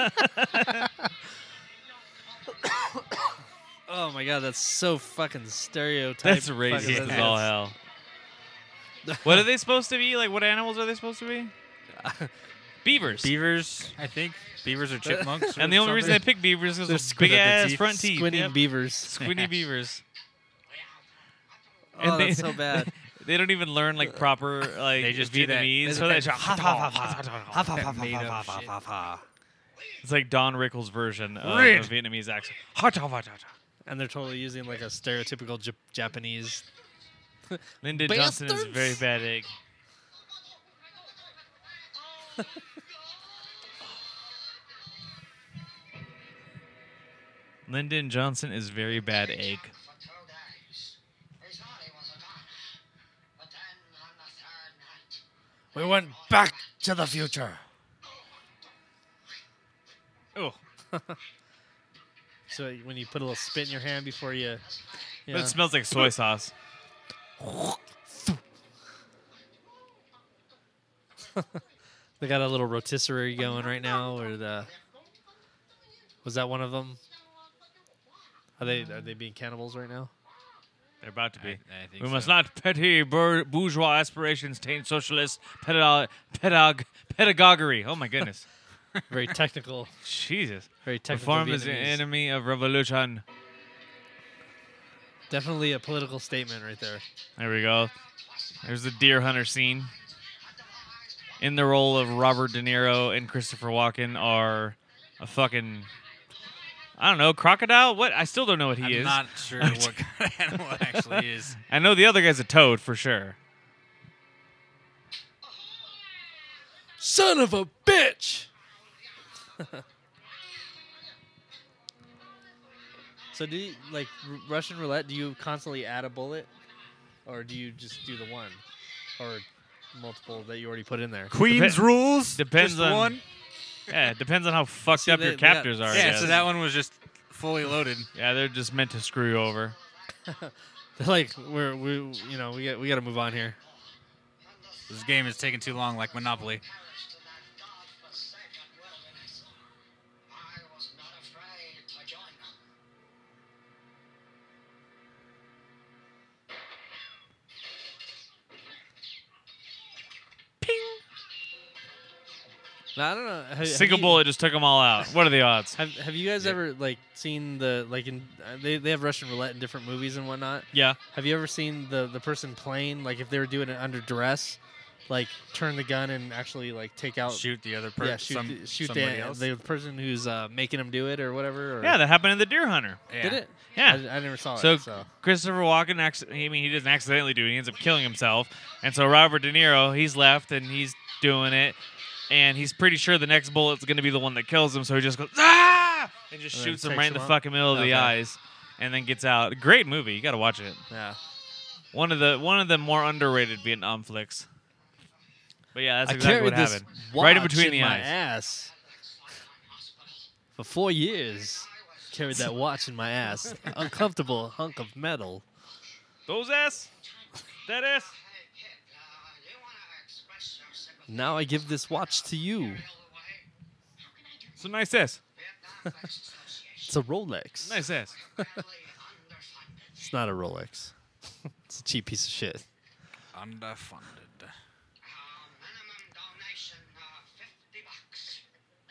Oh my god, that's so fucking stereotyped. That's fucking- racist as that's- all hell. What are they supposed to be? Like, what animals are they supposed to be? Beavers. Beavers, I think. Beavers or chipmunks. And or the only reason they something. pick beavers is They're those squint big at the ass teeth. front teeth. Squinting Yep. beavers. Squinty beavers. Oh, they, that's so bad. They don't even learn like proper like They just do that. Vietnamese. So they just, it's like Don Rickles' version of a Rid. Vietnamese accent. And they're totally using like a stereotypical Jap- Japanese. Lyndon Johnson is a Bastards. very bad egg. Lyndon Johnson is very bad egg. For two days. He thought he was a doctor. We went back to the future. Oh, So when you put a little spit in your hand before you, you but know, it smells like soy sauce. they got a little rotisserie going right now, or the was that one of them? Are they are they being cannibals right now? They're about to be. I, I think We so. must not petty bour- bourgeois aspirations taint socialist pedagog, pedagog, pedagoguery. Oh my goodness. Very technical, Jesus. very technical. Reform is the Vietnamese. enemy of revolution. Definitely a political statement right there. There we go. There's the deer hunter scene. In the role of Robert De Niro and Christopher Walken are a fucking, I don't know, crocodile? What? I still don't know what he I'm is. not sure what kind of animal it actually is. I know the other guy's a toad for sure. Son of a bitch! So do you, like R- Russian roulette, do you constantly add a bullet? Or do you just do the one? Or multiple that you already put in there? Queen's Depe- rules. depends Just on- one. Yeah, it depends on how fucked See, up they- your they got- captors are. I Yeah, guess. so that one was just fully loaded. Yeah, they're just meant to screw you over. They're like, we're, we, you know, we got, we got to move on here. This game is taking too long, like Monopoly. To that godforsaken wilderness. I was not afraid to join them. No, I don't know. Have, have Single you- bullet just took them all out. What are the odds? Have Have you guys Yeah. ever like seen the like in uh, they they have Russian roulette in different movies and whatnot? Yeah. Have you ever seen the the person playing like if they were doing it under duress, like turn the gun and actually like take out Shoot the other person. yeah shoot some, the, shoot somebody the, else. the person who's uh, making them do it or whatever? Or, Yeah, that happened in The Deer Hunter. Yeah. did it? Yeah. I, I never saw So, it. So Christopher Walken, acc- I mean, he doesn't accidentally do it. He ends up killing himself. And so Robert De Niro, he's left and he's doing it. And he's pretty sure the next bullet's going to be the one that kills him. So he just goes, ah! And just And then shoots him takes right in him the out? fucking middle of the Okay. eyes. And then gets out. Great movie. You got to watch it. yeah, One of the one of the more underrated Vietnam flicks. But yeah, that's I exactly carried what this happened. Right in watch between the my eyes. ass for four years. Carried that watch in my ass. Uncomfortable hunk of metal. Those ass? That ass? Hey, kid, uh, you want to express your sympathy Now I give this watch to you. in a way? It's a nice ass. Vietnam Vets Association. It's a Rolex. Nice ass. Badly underfunded. It's not a Rolex. It's a cheap piece of shit. Underfunded. Uh, minimum donation uh, fifty bucks.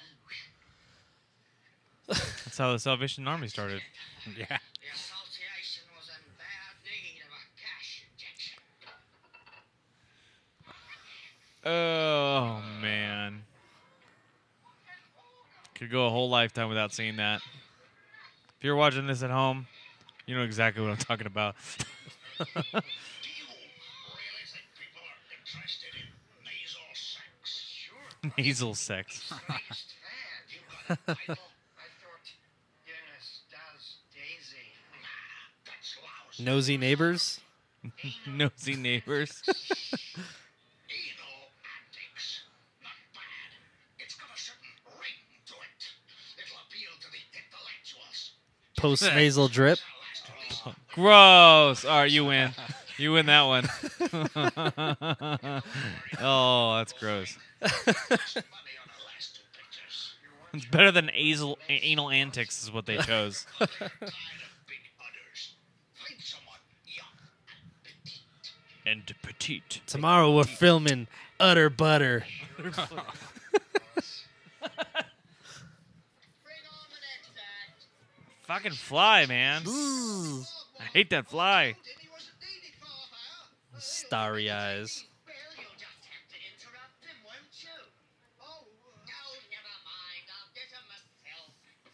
That's how the Salvation Army started. Yeah. The association was in bad need of a cash injection. Oh, man. Could go a whole lifetime without seeing that. If you're watching this at home, you know exactly what I'm talking about. Do you really think people are interested in nasal sex? Sure. Nasal sex. Priest, man, you got a Bible? I thought Eunice does Daisy. That's lousy. Nosy neighbors. Nosy neighbors. Anal antics. Not bad. It's got a certain ring to it. It'll appeal to the intellectuals. Post nasal drip. Gross. All right, you win. You win that one. Oh, that's gross. Money on the last two pictures. It's better than anal, anal antics is what they chose. Tired of big udders. Find someone young and petite. And petite. Tomorrow we're filming Utter Butter. Bring on the next act. Fucking fly, man. I hate that fly. Starry eyes. Well, you'll just have to interrupt him, won't you? Oh, oh, never mind. I'll get him myself.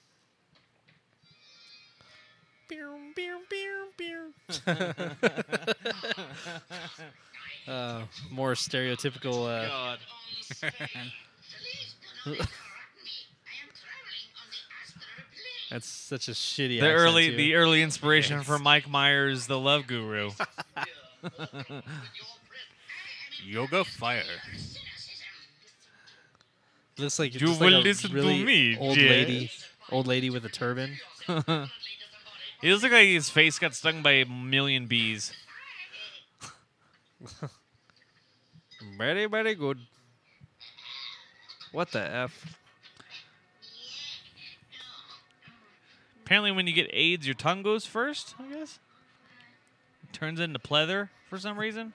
uh, more stereotypical. Uh, God. Please do not interrupt me. I am traveling on the astral plane. that's such a shitty. The accent, early, too. the early inspiration for Mike Myers, the Love Guru. Yoga fire. Looks like it's You just will like a listen to really me, old Jess. lady, old lady with a turban. He looks like his face got stung by a million bees. Very, very good. What the f? Apparently, when you get AIDS, your tongue goes first, I guess. It turns into pleather for some reason.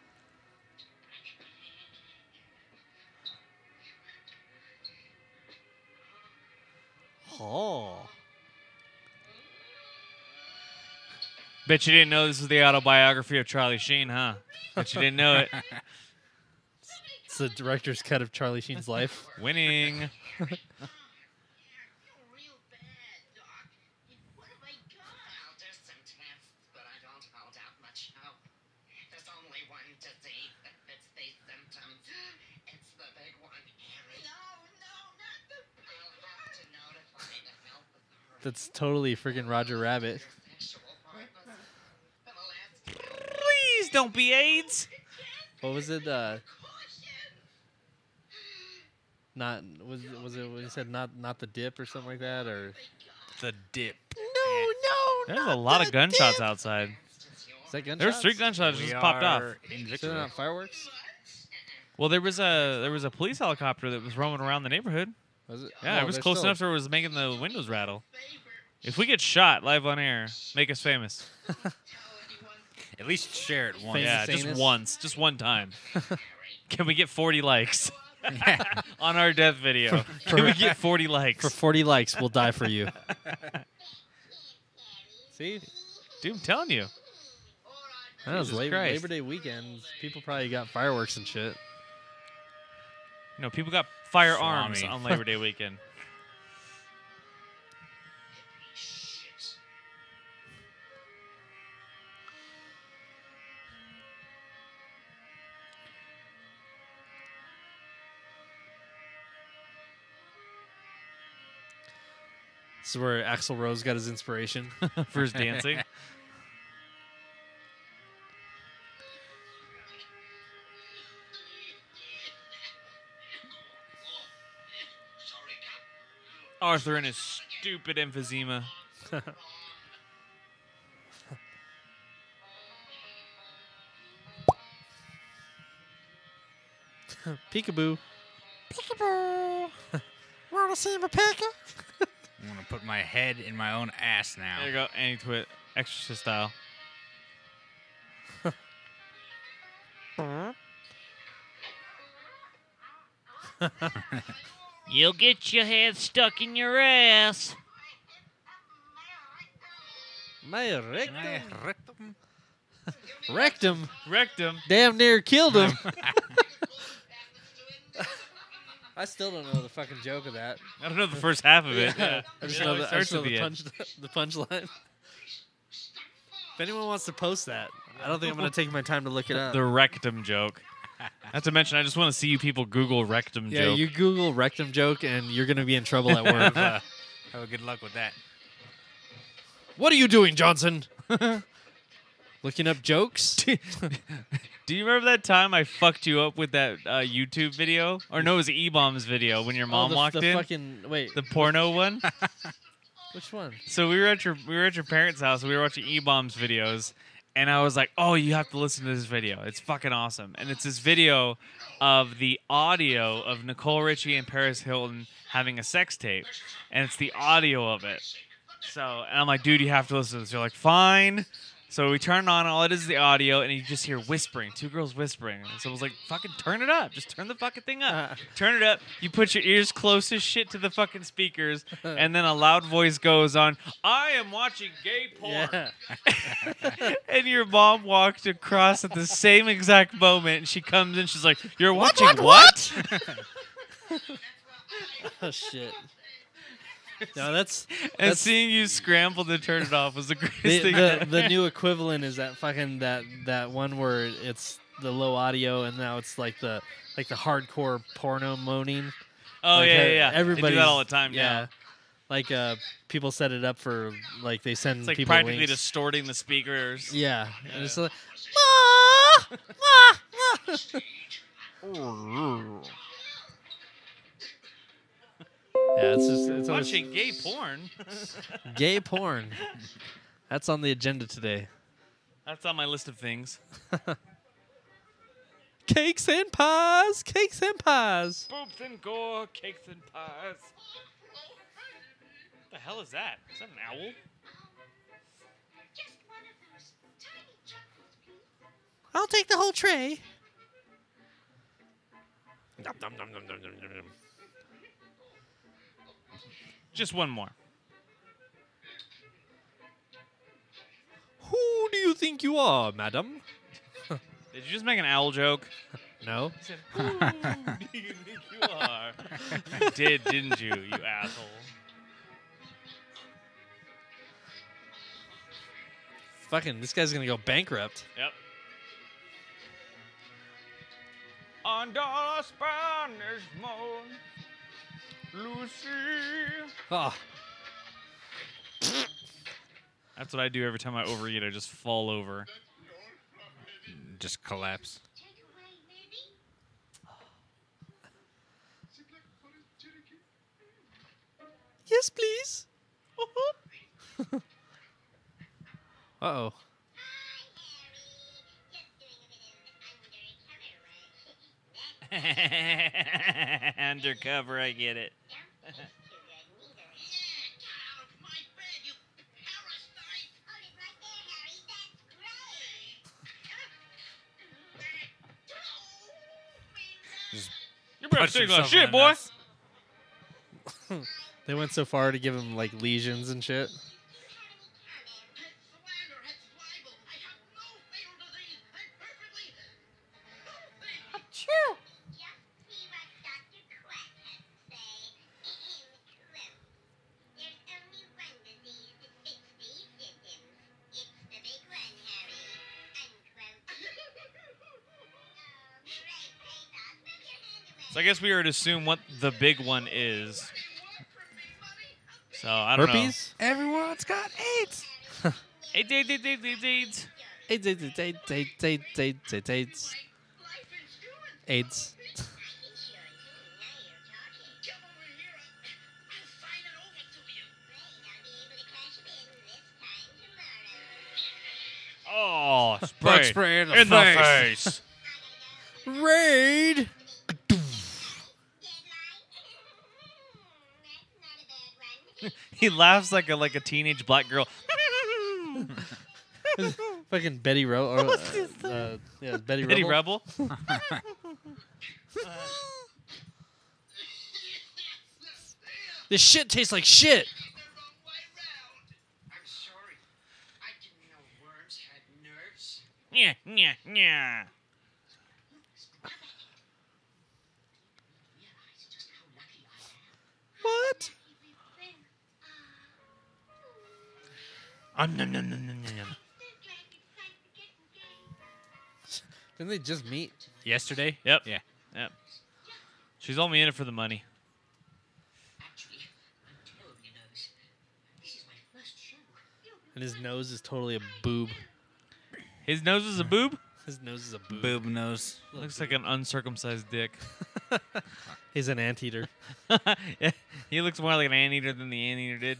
Oh. Bet you didn't know this was the autobiography of Charlie Sheen, huh? Bet you didn't know it. It's the director's cut of Charlie Sheen's life. Winning. Yeah, I feel real bad, Doc. What have I got? Well, there's some tests, but I don't hold out much hope. There's only one disease that fits these symptoms. It's the big one, Harry. No, no, not the big one. I'll have to notify the health authority. That's totally freaking Roger Rabbit. Sexual partners. For the last Please don't be AIDS. What was it? Uh, caution. not was it, was it when he said not not the dip or something like that or The dip. There's a lot of gunshots outside. is that gunshots? There's three gunshots We just popped off. are in So they're victory. not fireworks? Well, there was a there was a police helicopter that was roaming around the neighborhood. Was it? Yeah, No, it was they're close still- enough to where it was making the windows rattle. If we get shot live on air, make us famous. At least share it once. Famous Yeah, just anus. once, just one time. Can we get forty likes Yeah. on our death video? For- Can we get forty likes? For forty likes, we'll die for you. See? Dude, I'm telling you. That was Jesus Labor, Christ. Labor Day weekend. People probably got fireworks and shit. You know, people got firearms Salami. on Labor Day weekend. Shit. This is where Axl Rose got his inspiration. for his dancing. Sorry, Cap. Arthur and his stupid emphysema. Peekaboo. Peekaboo. Wanna see my pecker? I'm gonna put my head in my own ass now. There you go, Annie Twit, Exorcist style. You'll get your head stuck in your ass. My rectum. My rectum. Rectum. Rectum. Damn near killed him. I still don't know the fucking joke of that. I don't know the first half of it. Yeah. I just It know always the, I starts just know at the, the end. punch, the punchline. If anyone wants to post that, I don't think I'm going to take my time to look it up. The rectum joke. Not to mention, I just want to see you people Google rectum yeah, joke. you Google rectum joke and you're going to be in trouble at work. Uh, have a good luck with that. What are you doing, Johnson? Looking up jokes? Do you remember that time I fucked you up with that uh, YouTube video? Or no, it was E-Bombs video when your mom oh, the, walked the in. fucking wait. The porno one. Which one? So we were at your we were at your parents' house. We were watching E-Bombs videos, and I was like, "Oh, you have to listen to this video. It's fucking awesome." And it's this video of the audio of Nicole Richie and Paris Hilton having a sex tape, and it's the audio of it. So, and I'm like, "Dude, you have to listen to this." You're like, "Fine." So we turn it on, all it is is the audio, and you just hear whispering, two girls whispering. So I was like, fucking turn it up. Just turn the fucking thing up. Turn it up. You put your ears close as shit to the fucking speakers, and then a loud voice goes on, I am watching gay porn. Yeah. And your mom walked across at the same exact moment, and she comes in, she's like, you're watching what? Oh shit. No, that's And That's- seeing you scramble to turn it off was the greatest the, thing. the, the new equivalent is that fucking that that one where it's the low audio and now it's like the like the hardcore porno moaning. oh, Like, yeah, uh, yeah, yeah. They do everybody's- that all the time Yeah. now. Like uh people set it up for like they send It's like people practically links. distorting the speakers. Yeah. And Yeah. it's like "Ma! Ma! Ma!" Yeah, it's just it's always Watching gay porn. gay porn. That's on the agenda today. That's on my list of things. Cakes and pies, cakes and pies. Boobs and gore, cakes and pies. What the hell is that? Is that an owl? Just one of those tiny chocolates, please. I'll take the whole tray. Just one more. Who do you think you are, madam? Did you just make an owl joke? No. He said, "Who do you think you are?" You did, didn't you, you asshole? Fucking, this guy's gonna go bankrupt. Yep. Under Spanish moon, Lucy. Oh, That's what I do every time I overeat. I just fall over. Just collapse. Take away, maybe? yes, please. Uh oh. Hi, Harry. Just doing a bit of undercover work. That's Undercover, I get it. don't taste too good neither. Yeah, get out of my bed, you parasite! Hold it right there, Harry. That's great. Just You better punch take a himself in shit, the boy. nuts. They went so far to give him like lesions and shit. Do you have any comments? It's slander, it's libel. I have no fatal disease. I'm perfectly healthy. Just see what Doctor Quack has to say. Quote, there's only one disease that fits these symptoms. It's the big one, Harry. Unquote. Oh, great pathos. Move your hand away. So I guess we were to assume what the big one is. So I don't Herpes? Everyone's got AIDS. know. AIDS, AIDS, AIDS, AIDS, AIDS, AIDS. AIDS, AIDS, AIDS, AIDS, AIDS, AIDS, AIDS, AIDS, AIDS. Life insurance. AIDS. Life insurance. Now you're talking. Come over here. I'll, I'll sign it over to you. Great. I'll be able to cash it in this time tomorrow. Oh, spray. Bug spray in the in the face. face. I gotta go. Raid. Deadline? That's not a bad one. He laughs like a like a teenage black girl. Fucking Betty Ro. Or, uh, uh, yeah, Betty, Betty Rubble. Rebel. This shit tastes like shit. The wrong way round. I'm sorry. I didn't know worms had nerves. Yeah, yeah, yeah. Realize just how lucky I am. What? Um, nom, nom, nom, nom, nom, nom. Didn't they just meet? Yesterday? Yep. Yeah. Yep. She's only in it for the money. Actually, I'm terribly nervous. This is my first show. And his nose is totally a boob. His nose is a boob. His nose is a boob. Boob nose. Looks like an uncircumcised dick. He's an anteater. Yeah, he looks more like an anteater than the anteater did.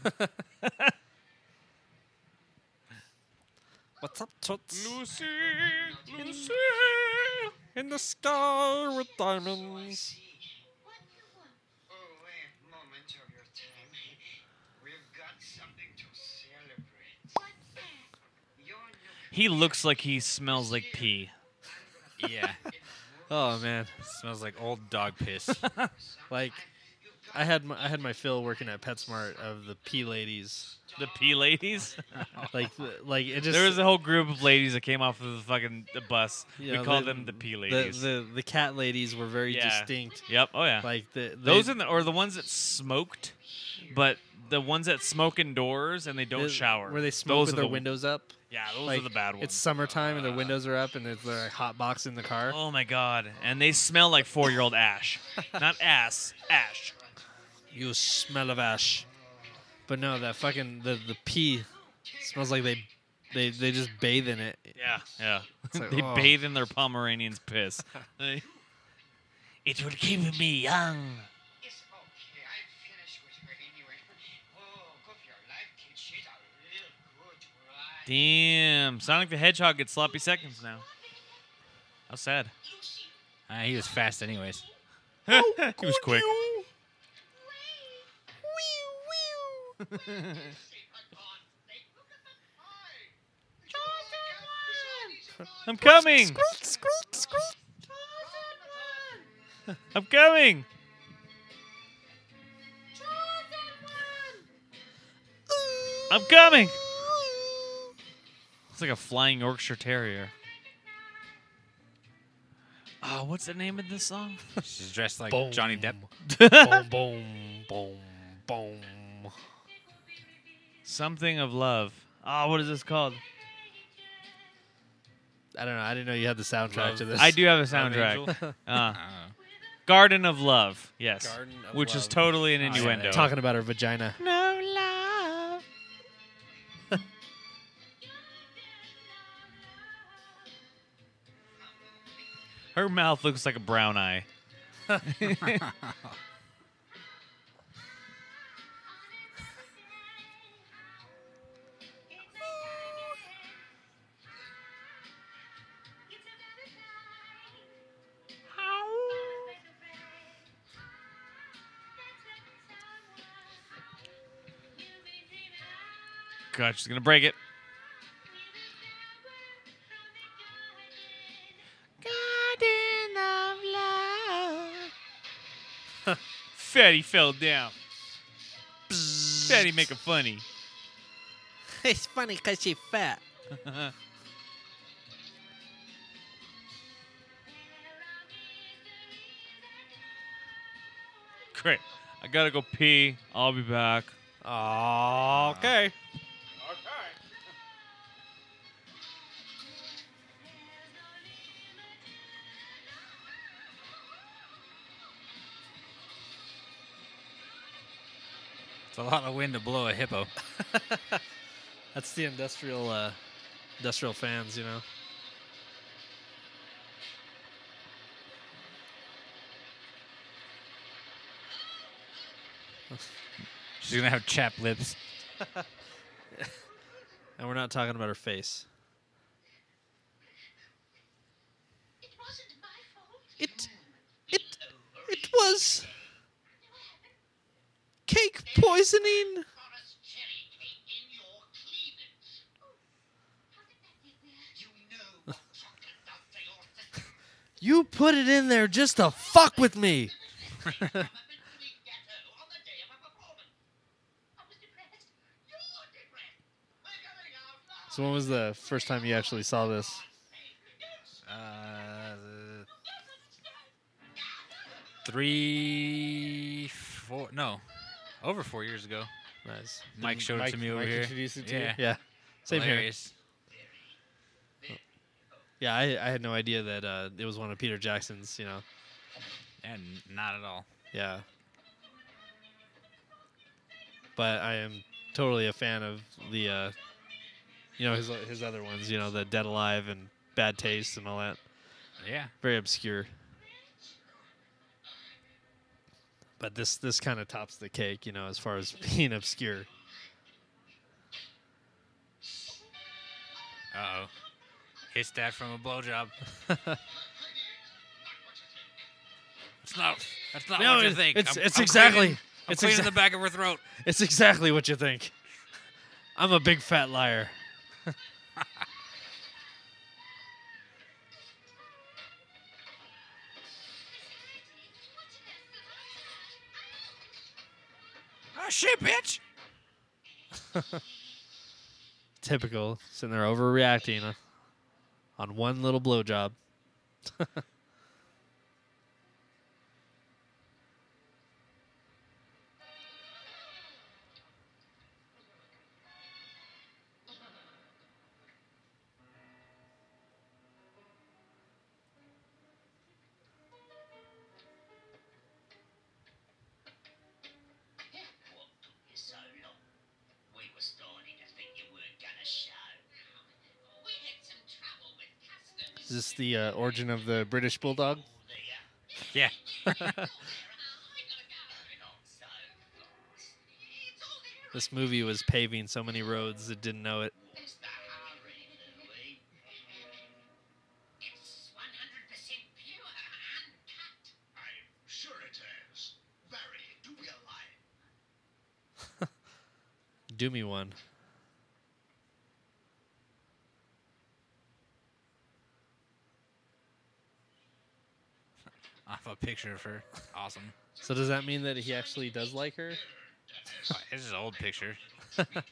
What's up, Toots? Lucy, Lucy. In the sky with diamonds. What you want? Oh, a moment of your time. We've got something to celebrate. What's that? Your He looks like he smells like pee. Yeah. Oh man, Smells like old dog piss. like I had my, I had my fill working at PetSmart of the pee ladies. The pee ladies. Like the- like it just There was a whole group of ladies that came off of the fucking the bus. you we know, called the- them the pee the, ladies. the the cat ladies were very Yeah. distinct. Yep. Oh yeah. Like the they, Those in the or the ones that smoked, but the ones that smoke indoors and they don't the- shower. where they smoke Those with are their the- windows up. Yeah, those Like are the bad ones. it's summertime and their windows are up and it's like hot box in the car. Oh my god, and they smell like four-year-old ash, not ass, ash. You smell of ash. But no, that fucking the the pee smells like they they they just bathe in it. Yeah, yeah. It's like, they oh. bathe in their Pomeranian's piss. They- It will keep me young. It's okay. I'm finished with her anyway. Oh, go for your life, kid. She's a real good ride. Damn. Sonic the Hedgehog gets sloppy seconds now. How sad. Uh, he was fast, anyways. He was quick. I'm coming. I'm coming. I'm coming. It's like a flying Yorkshire Terrier. Oh, what's the name of this song? She's dressed like Boom. Johnny Depp. boom, boom, boom, boom. Something of Love. Oh, what is this called? I don't know. I didn't know you had the soundtrack Love. to this. I do have a Love soundtrack. Angel? Uh, Uh, Garden of Love. Yes. Garden of Which is Love. totally an Oh, yeah, innuendo. Talking about her vagina. No love. Her mouth looks like a brown eye. God, she's gonna break it. Garden of Love. Fatty fell down. Fatty making funny. It's funny because she's fat. Great. I gotta go pee. I'll be back. Okay. it's a lot of wind to blow a hippo. That's the industrial, uh, industrial fans, you know. She's gonna have chapped lips. And we're not talking about her face. It wasn't my fault. It, it, it was cake poisoning. Forest cherry cake in your cleavage. How did that get there? You know what chocolate does to your system. You put it in there just to fuck with me. From a Midweek ghetto on the day of a performance. I was depressed. You're depressed. We're going out now. So when was the first time you actually saw this? Uh, three, four, no, over four years ago. Nice. Mike showed it to me over Mike here. introduced it to Yeah. you? Yeah. Same Hilarious. here. Yeah, I, I had no idea that uh, it was one of Peter Jackson's, you know. And not at all. Yeah. But I am totally a fan of the, uh, you know, his his other ones, you know, the Dead Alive and Bad Taste and all that. Yeah. Very obscure. But this this kind of tops the cake, you know, as far as being obscure. Uh oh. Hits that from a blowjob. It's not. That's not No, what you it- think. it's- I'm- it's I'm exactly- cleaning- I'm it's cleaning exa- the back of her throat. It's exactly what you think. I'm a big fat liar. Oh shit, bitch! Typical. Sitting there overreacting uh, on one little blowjob. What took you so long? We were starting to think you weren't gonna show. We had some trouble with customs. Is this the uh, origin of the British Bulldog? There. Yeah. This movie was paving so many roads it didn't know it. It's the hurry, Louie. It's one hundred percent pure, uncut. I'm sure it is. Very. Do be alive. Do me one. I have a picture of her. Awesome. So does that mean that he actually does like her? Oh, this is an old picture. Come on,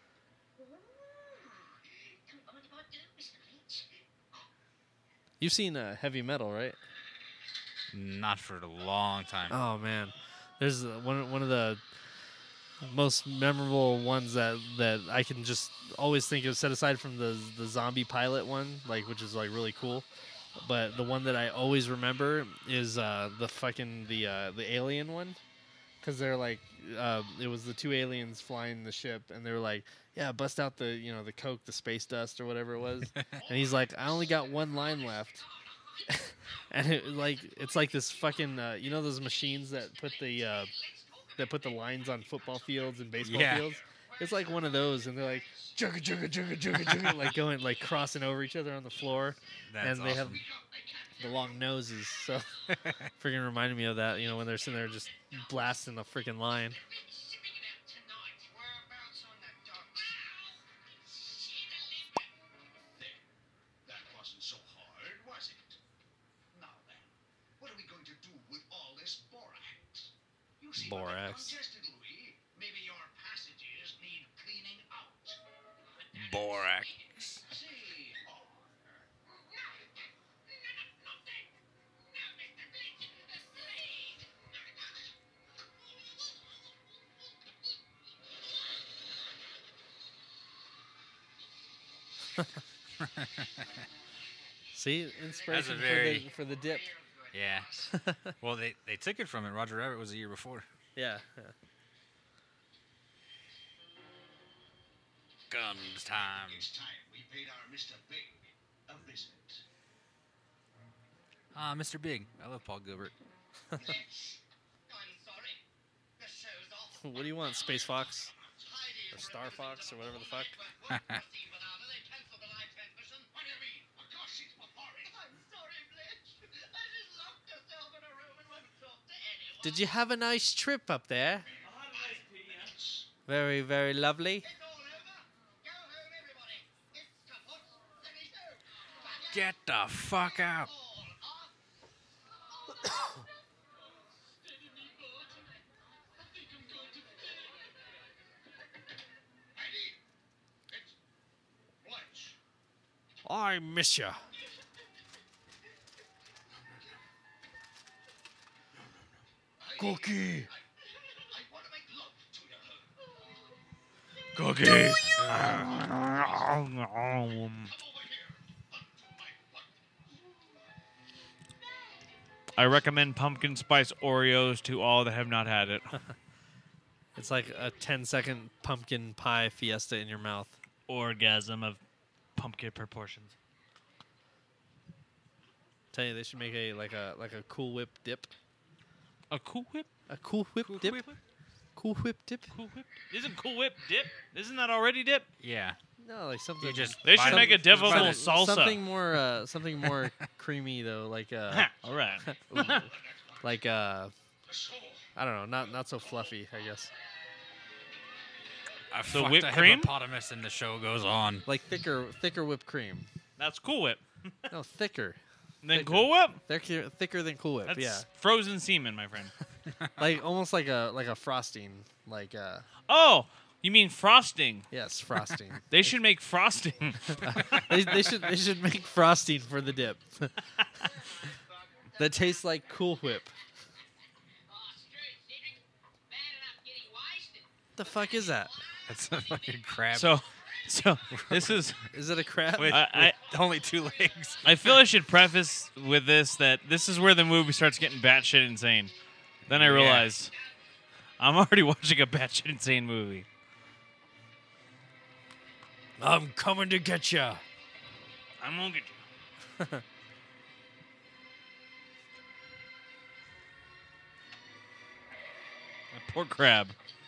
what do, Mister Lynch? You've seen uh, Heavy Metal, right? Not for a long time. Oh man, there's uh, one one of the most memorable ones that that I can just always think of, set aside from the the zombie pilot one, like which is like really cool. But the one that I always remember is uh, the fucking the uh, the alien one, because they're like uh, it was the two aliens flying the ship, and they were like, yeah, bust out the you know the coke, the space dust or whatever it was, and he's like, I only got one line left. And it, like it's like this fucking uh, you know those machines that put the uh, that put the lines on football fields and baseball Yeah. fields. It's like one of those, and they're like jugga jugga jugga jugga jugga, like going like crossing over each other on the floor, That's and they have awesome. the long noses. So freaking reminded me of that. You know when they're sitting there just blasting a freaking line. Shipping it out tonight. Whereabouts on the docks? There. That wasn't so hard, was it? Now then, what are we going to do with all this borax? You seem a bit Borax. congested, Louis. Maybe your passages need cleaning out. Borax. See, oh, See, inspiration very- for the for the dip. Yeah. Well, they, they took it from it. Roger Rabbit was the year before. Yeah. yeah. Guns time. it's time we paid our Mister Big a visit. Ah, Mister Big. I love Paul Gilbert. I'm sorry. The show's off. What do you want, Space Fox? Heidi Or is Star Fox, or whatever the fuck. What do you mean? Of course she's performing. I'm sorry, Bletch. I just locked herself in a room and won't talk to anyone. Did you have a nice trip up there? Very, very lovely. It's all over. Go home, everybody. It's kaput. Let me know. Get the fuck out. All off. Steady me, Bart. I think I'm going to faint. Heidi, it's Blanche. I miss ya. Cookie. I want to make love to you. Cookie. Come over here. Unto my butt. I recommend pumpkin spice Oreos to all that have not had it. It's like a ten second pumpkin pie fiesta in your mouth. Orgasm of pumpkin proportions. Tell you, they should make a like a like a Cool Whip dip. A Cool Whip? A Cool Whip Cool dip. Whip? Cool Whip dip. Cool Whip? Isn't Cool Whip dip? Isn't that already dip? Yeah. No, like something. You just They buy should them- make a just buy dippable the- salsa. Something more. Uh, something more creamy though, like uh, All right. ooh, like uh, So, I don't know, not not so fluffy, I guess. I So fucked whipped a cream? hippopotamus and the show goes on. Like thicker, thicker whipped cream. That's Cool Whip. No, thicker. And then Thicker. Cool Whip? Thicker, thicker than Cool Whip. That's yeah, frozen semen, my friend. like almost like a like a frosting. Like uh, Oh, you mean frosting? yes, frosting. They should make frosting. they, they should they should make frosting for the dip. That tastes like Cool Whip. Oh, screw it, Cedric. Bad enough getting wasted. The fuck is that? That's a fucking crab. so, so this is. Is it a crab? with, I- I- with only two legs. I feel I should preface with this that this is where the movie starts getting batshit insane. Then I Yeah. realized I'm already watching a batshit insane movie. I'm coming to get ya. I'm gonna get you. Poor crab.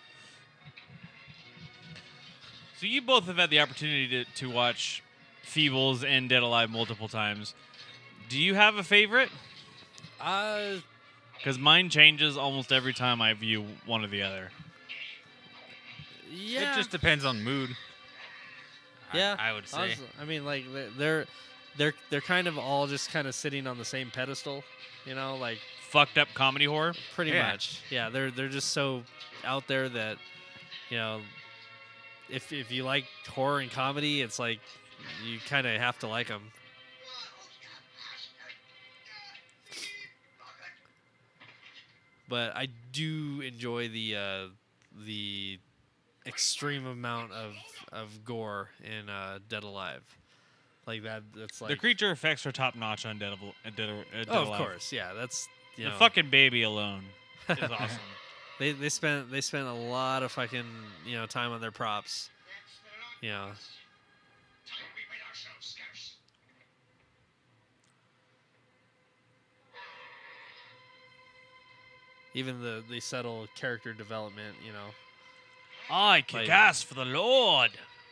So you both have had the opportunity to, to watch Feebles and Dead Alive multiple times. Do you have a favorite? Uh, Because mine changes almost every time I view one or the other. yeah. It just depends on mood. I- Yeah, I, would say. honestly, I mean, like they're- they're they're they're kind of all just kind of sitting on the same pedestal, you know, like Fucked up comedy horror. pretty Yeah. much. Yeah, they're they're just so out there that, you know, if if you like horror and comedy, it's like you kind of have to like them. But I do enjoy the uh, the extreme amount of of gore in uh, Dead Alive. Like that, that's like the creature effects are top notch on Dead, Al- uh, Dead, uh, Dead oh, of Alive. course, yeah. That's you The know, fucking baby alone is awesome. they they spent they spent a lot of fucking you know time on their props. You know, Time we made ourselves scarce. even the the subtle character development. You know, I kick Like- ass for the Lord.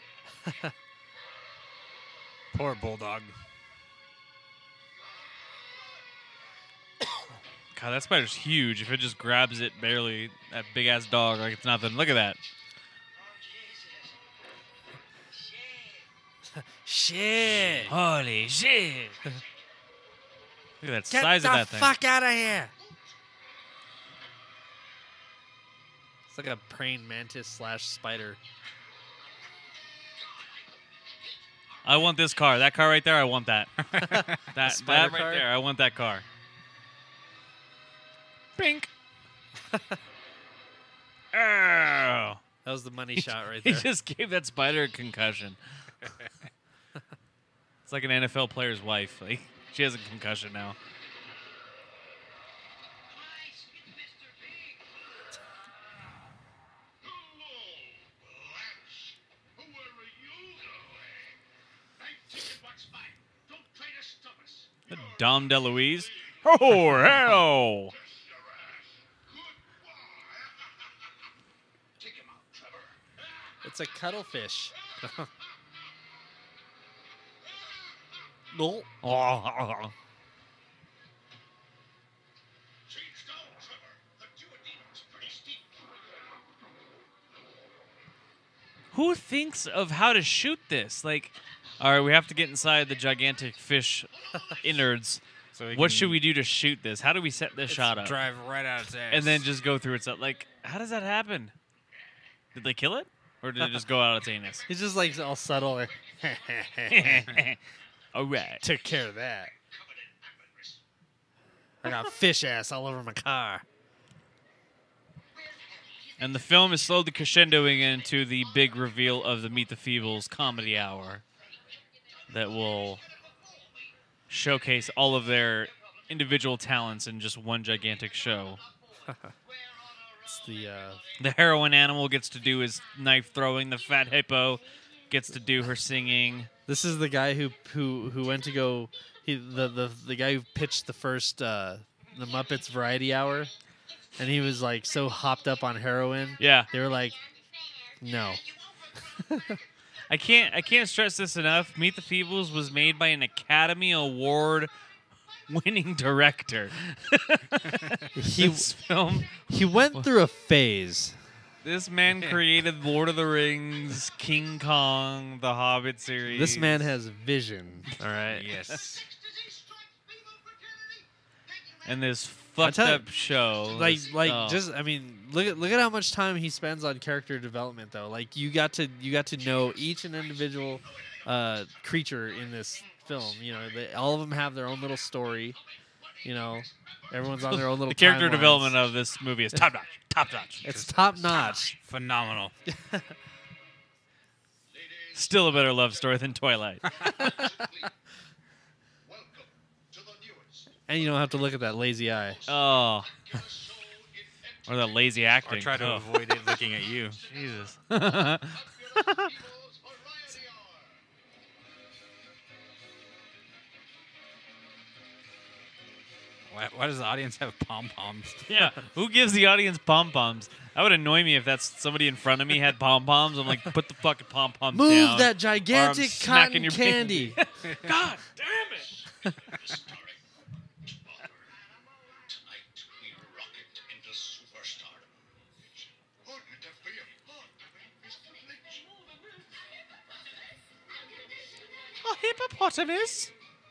Poor bulldog. God, that spider's huge. If it just grabs it barely, that big ass dog, like it's nothing. Look at that. shit. Holy shit. Look at that Get size the of that thing. fuck out of here! It's like a praying mantis slash spider. I want this car. That car right there, I want that. that that spider right car? there, I want that car. Pink. Oh. That was the money shot right He there. just gave that spider a concussion. It's like an N F L player's wife. Like she has a concussion now. Hello, lads. Where are you going? I'm taking what's mine. Don't try to stop us. Dom DeLuise. Oh, hell. Kiss your ass. Good boy. Take him out, Trevor. It's a cuttlefish. No. Oh. Change down, Trevor. The duodenum's pretty steep. Who thinks of how to shoot this? Like, all right, we have to get inside the gigantic fish innards. So we What can should we do to shoot this? How do we set this shot up? drive right out its ass. And then just go through its like, how does that happen? Did they kill it? Or did it just go out its anus? He's just like all subtle. Like, All right. took care of that. Covered in ambergris. I got fish ass all over my car. And the film is slowly crescendoing into the big reveal of the Meet the Feebles comedy hour that will showcase all of their individual talents in just one gigantic show. It's the uh, The heroin animal gets to do his knife throwing. The fat hippo gets to do her singing. this is the guy who who who went to go. He the the the guy who pitched the first uh, the Muppets Variety Hour, and he was like so hopped up on heroin. Yeah, They were like, no. I can't. I can't stress this enough. Meet the Feebles was made by an Academy Award winning director. He this film. he went through a phase. This man created Lord of the Rings, King Kong, the Hobbit series. This man has vision. All right. yes. and this fucked tell you, up show. Like This- like oh. just I mean look at look at how much time he spends on character development though. Like you got to you got to know each and individual uh, creature in this film. You know, they, all of them have their own little story. You know, everyone's on their own little. the character timelines. development of this movie is top notch. Top notch. It's top notch. Phenomenal. Still a better love story than Twilight. Welcome to the newest, And you don't have to look at that lazy eye. Oh, killer show in or that lazy acting. Or try to Oh. avoid it looking at you. Jesus. Fabulous People's Variety Hour. Why, why does the audience have pom poms? Yeah, who gives the audience pom poms? That would annoy me if that's somebody in front of me had pom poms. I'm like, put the fucking pom poms down. Move that or gigantic I'm smacking cotton your candy. baby. God damn it! Starring Bobber. Tonight we rocket into superstardom. Oh, let that be a part of Mister Lynch. A hippopotamus.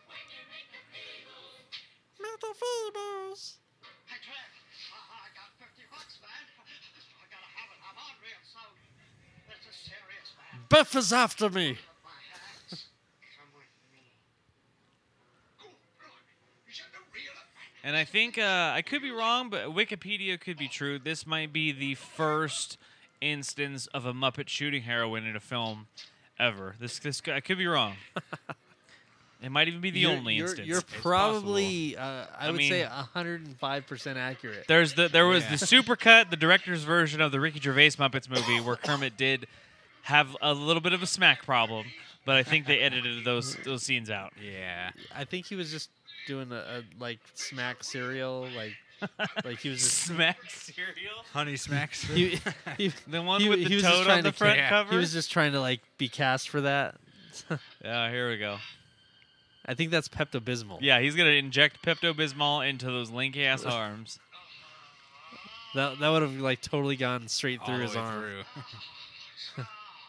Metal Feebles. Hey, Trev, I, I got fifty bucks, man. I gotta have it. I'm on real soap. This is serious, man. Biff is after me. My hands. Come with me. Good Lord, is that the real effect? And I think uh, I could be wrong, but Wikipedia could be true. This might be the first instance of a Muppet shooting heroin in a film ever. This, this, I could be wrong. It might even be the You're- only you're, instance. You're It's probably, uh, I, I would mean- say, one hundred five percent accurate. There's the there was Yeah. the supercut, the director's version of the Ricky Gervais Muppets movie, where Kermit did have a little bit of a smack problem, but I think they edited those those scenes out. Yeah. I think he was just doing a, a like smack cereal, like like he was just Smack cereal, Honey Smacks. he, he, the one He- with he the was just toad trying on the to front yeah, cover. he was just trying to like be cast for that. Yeah, here we go. I think that's Pepto Bismol. Yeah, he's gonna inject Pepto Bismol into those lanky ass arms. That that would have like totally gone straight All through the his way arm. through.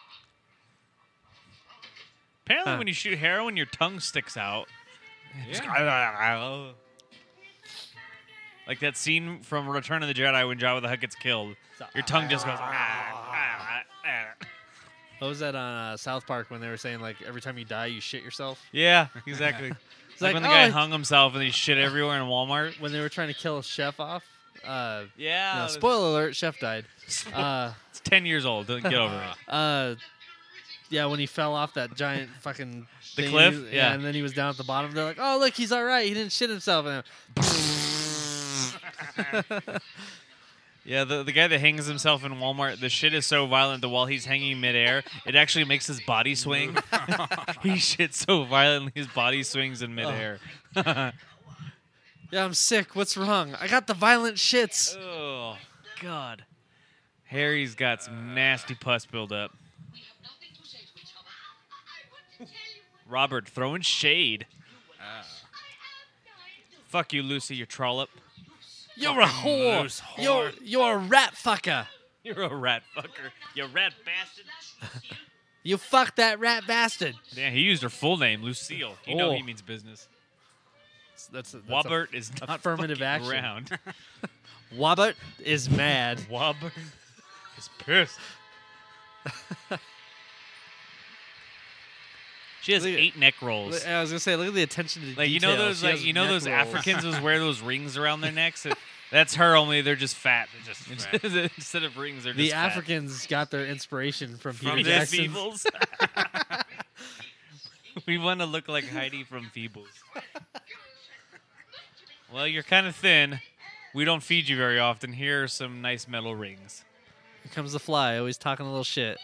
Apparently, Huh. when you shoot heroin, your tongue sticks out. Yeah. Like that scene from Return of the Jedi when Jabba the Hutt gets killed. Your tongue just goes. What was that on uh, South Park when they were saying like every time you die you shit yourself? Yeah, exactly. It's like, like, when the oh, guy I- hung himself and he shit everywhere in Walmart. When they were trying to kill Chef off. Uh, Yeah. you know, it was- spoiler alert: Chef died. Uh, It's ten years old. Don't get over it. uh, yeah, when he fell off that giant fucking The thing, cliff? he- Yeah. and then he was down at the bottom. They're like, "Oh, look, he's all right. He didn't shit himself." And Yeah, the, the guy that hangs himself in Walmart, the shit is so violent that while he's hanging midair, it actually makes his body swing. He shits so violently, his body swings in midair. yeah, I'm sick. What's wrong? I got the violent shits. Oh, God. Harry's got some nasty pus buildup. We have nothing to say to each other. I want to tell you what Robert throwing shade. Ah. Fuck you, Lucy, you trollop. You're a Fucking whore. loose whore. You're you're a rat fucker. You're a rat fucker. You rat bastard. You fucked that rat bastard. Yeah, he used her full name, Lucille. You know Oh. he means business. That's, a, that's Wobbert is not affirmative fucking action. around. A, Wobbert is mad. Wobbert is pissed. She has Look at- eight neck rolls. I was gonna say, look at the attention to Like you know detail. those She like has you know neck those rolls. Africans who wear those rings around their necks. That's her. Only they're just fat. Just fat. Instead of rings, they're The just fat. Africans got their inspiration from from Peter the Jackson. Feebles. We want to look like Heidi from Feebles. Well, you're kind of thin. We don't feed you very often. Here are some nice metal rings. Here comes the fly, always talking a little shit.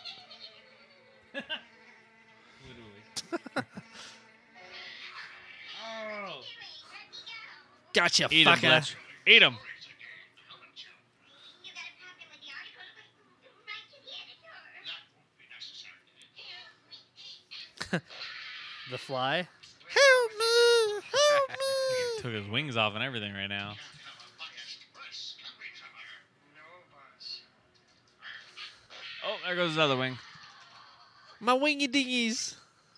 Oh. Gotcha, Eat 'em, fucker. Fletch. Eat 'em. You got a problem with the article? Write to the editor. That won't be necessary. The fly. Help me! Help me! Took his wings off and everything right now. Have a biased press, can we, Trevor? No, boss. Oh, there goes his other wing. My wingy dingies.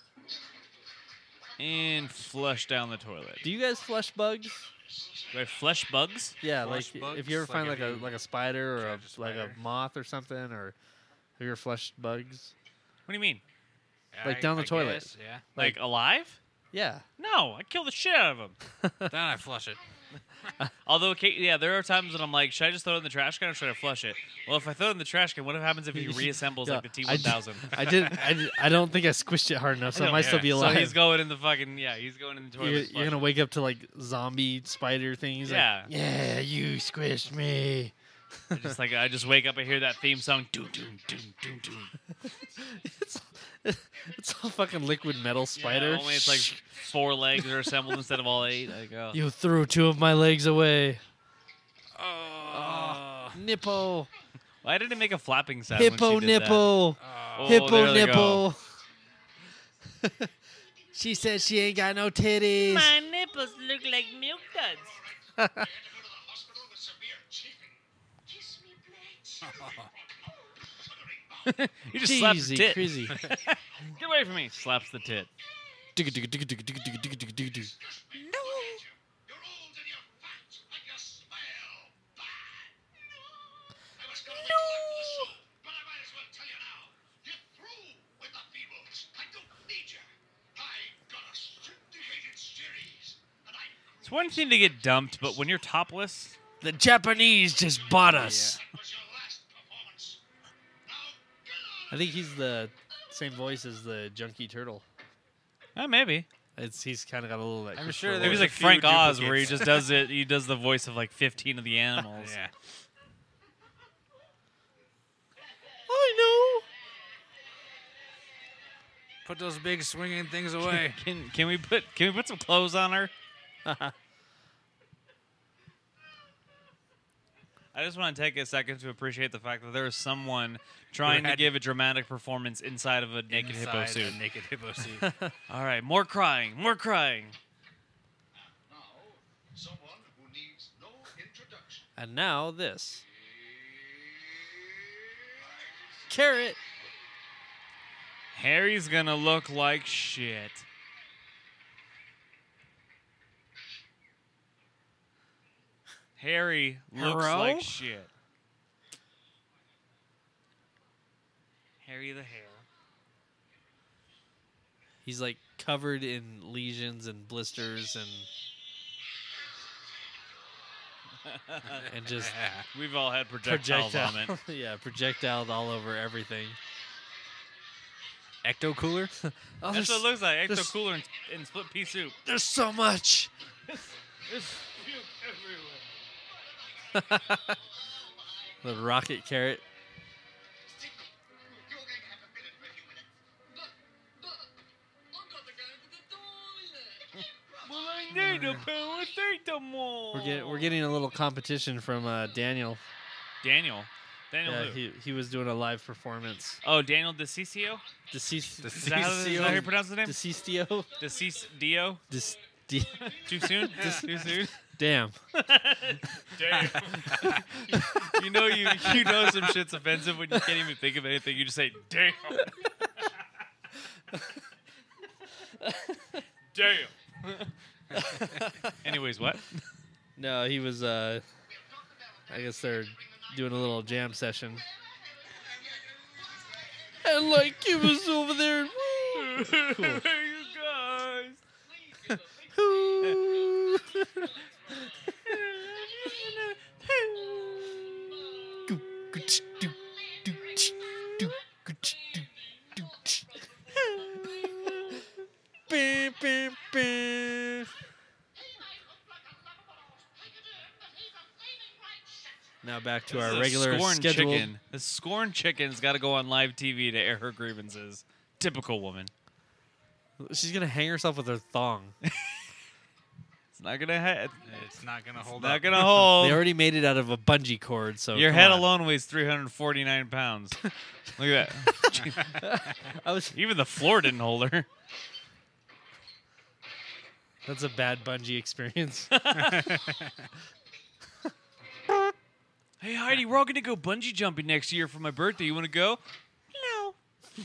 And flush down the toilet. Do you guys flush bugs? Do I flush bugs? Yeah, Flush like bugs? if you ever Like find if like a you like a spider or a, catch a like a spider? moth or something, or have you ever flushed bugs? What do you mean? Like I- down the I toilet. guess, yeah. Like, alive? Yeah. No, I kill the shit out of them. Then I flush it. Although, okay, yeah, there are times when I'm like, should I just throw it in the trash can or should I flush it? Well, if I throw it in the trash can, what happens if he reassembles Yeah, like the T I one d- thousand? I didn't. I, did, I don't think I squished it hard enough, so I might still be So alive. he's going in the fucking yeah, he's going in the toilet. you're, to you're flush gonna it. wake up to like zombie spider things. Yeah. Like, yeah, you squished me. Just like I just wake up, I hear that theme song, doom doom doom doom doom. It's, It's a fucking liquid metal spider. Yeah, only it's like four legs are assembled instead of all eight. Like, oh. You threw two of my legs away. Oh. Nippo. Why did it make a flapping sound? Hippo when she did nipple. Oh, Hippo there they go. nipple. She said she ain't got no titties. nipples look like milk duds. You had to go to the hospital with severe chafing. Kiss me, Blanche. You just slapped her Easy, tit. crazy. Get away from me. Slaps the tit. Digga, digga, digga, digga, digga, digga, digga, digga, digga. You're old and you're fat and you smell bad. I was gonna wait till after the show, but I might as well tell you now. You're through with the Feebles. I don't need you. I got a syndicated series, and I. It's one thing to get dumped, but when you're topless, The Japanese just bought us. That was your last performance. Now get on. I think he's the same voice as the Junkie Turtle. eh, maybe. It's he's kind of got a little like. I'm Christopher sure Lloyd. Maybe he's There's a like few Frank Oz, where he duplicates. just does it. He does the voice of like fifteen of the animals. Yeah. I Put those big swinging things away. Can can we put can we put some clothes on her? know. I just want to take a second to appreciate the fact that there is someone trying to had- give a dramatic performance inside of a naked hippo Inside suit. a naked hippo suit. All right, more crying, more crying. Now, someone who needs no introduction. And now this. Carrot. Harry's gonna look like shit. Harry looks Hello? like shit. Harry the Hare. He's like covered in lesions and blisters and and just We've all had projectile, projectile. vomit. Yeah, projectiled all over everything. Ecto cooler? Oh, That's there's, what it looks like. Ecto there's- Cooler in, in split pea soup. there's so much. The rocket carrot. You're going to have a minute for a few minutes. But, but, I've got to go to the toilet. Well, I need a paracetamol. We're getting we're getting a little competition from uh, Daniel. Daniel. Daniel Yeah, who? he he was doing a live performance. Oh, Daniel DeCiccio? Deceased. Is that, how, is that how you pronounce his name? Deceastio. Deceased Dio? Dis- de- Too soon? Too soon? Damn. Damn. you know you you know some shit's offensive when you can't even think of anything. You just say, damn. Damn. Anyways, what? No, he was. Uh, I guess they're doing a little jam session. And like he was over there. Cool. You guys. Ooh. Bam, bam, bam. Now back to This our is a regular scorn schedule. chicken. The scorn chicken's got to go on live T V to air her grievances. Typical woman. She's gonna hang herself with her thong. It's not gonna. Ha- It's not gonna hold not up. gonna hold. They already made it out of a bungee cord, so Your come head on. alone weighs three hundred forty-nine pounds. Look at that. I was. Even the floor didn't hold her. That's a bad bungee experience. Hey Heidi, we're all gonna go bungee jumping next year for my birthday. You want to go? No. Good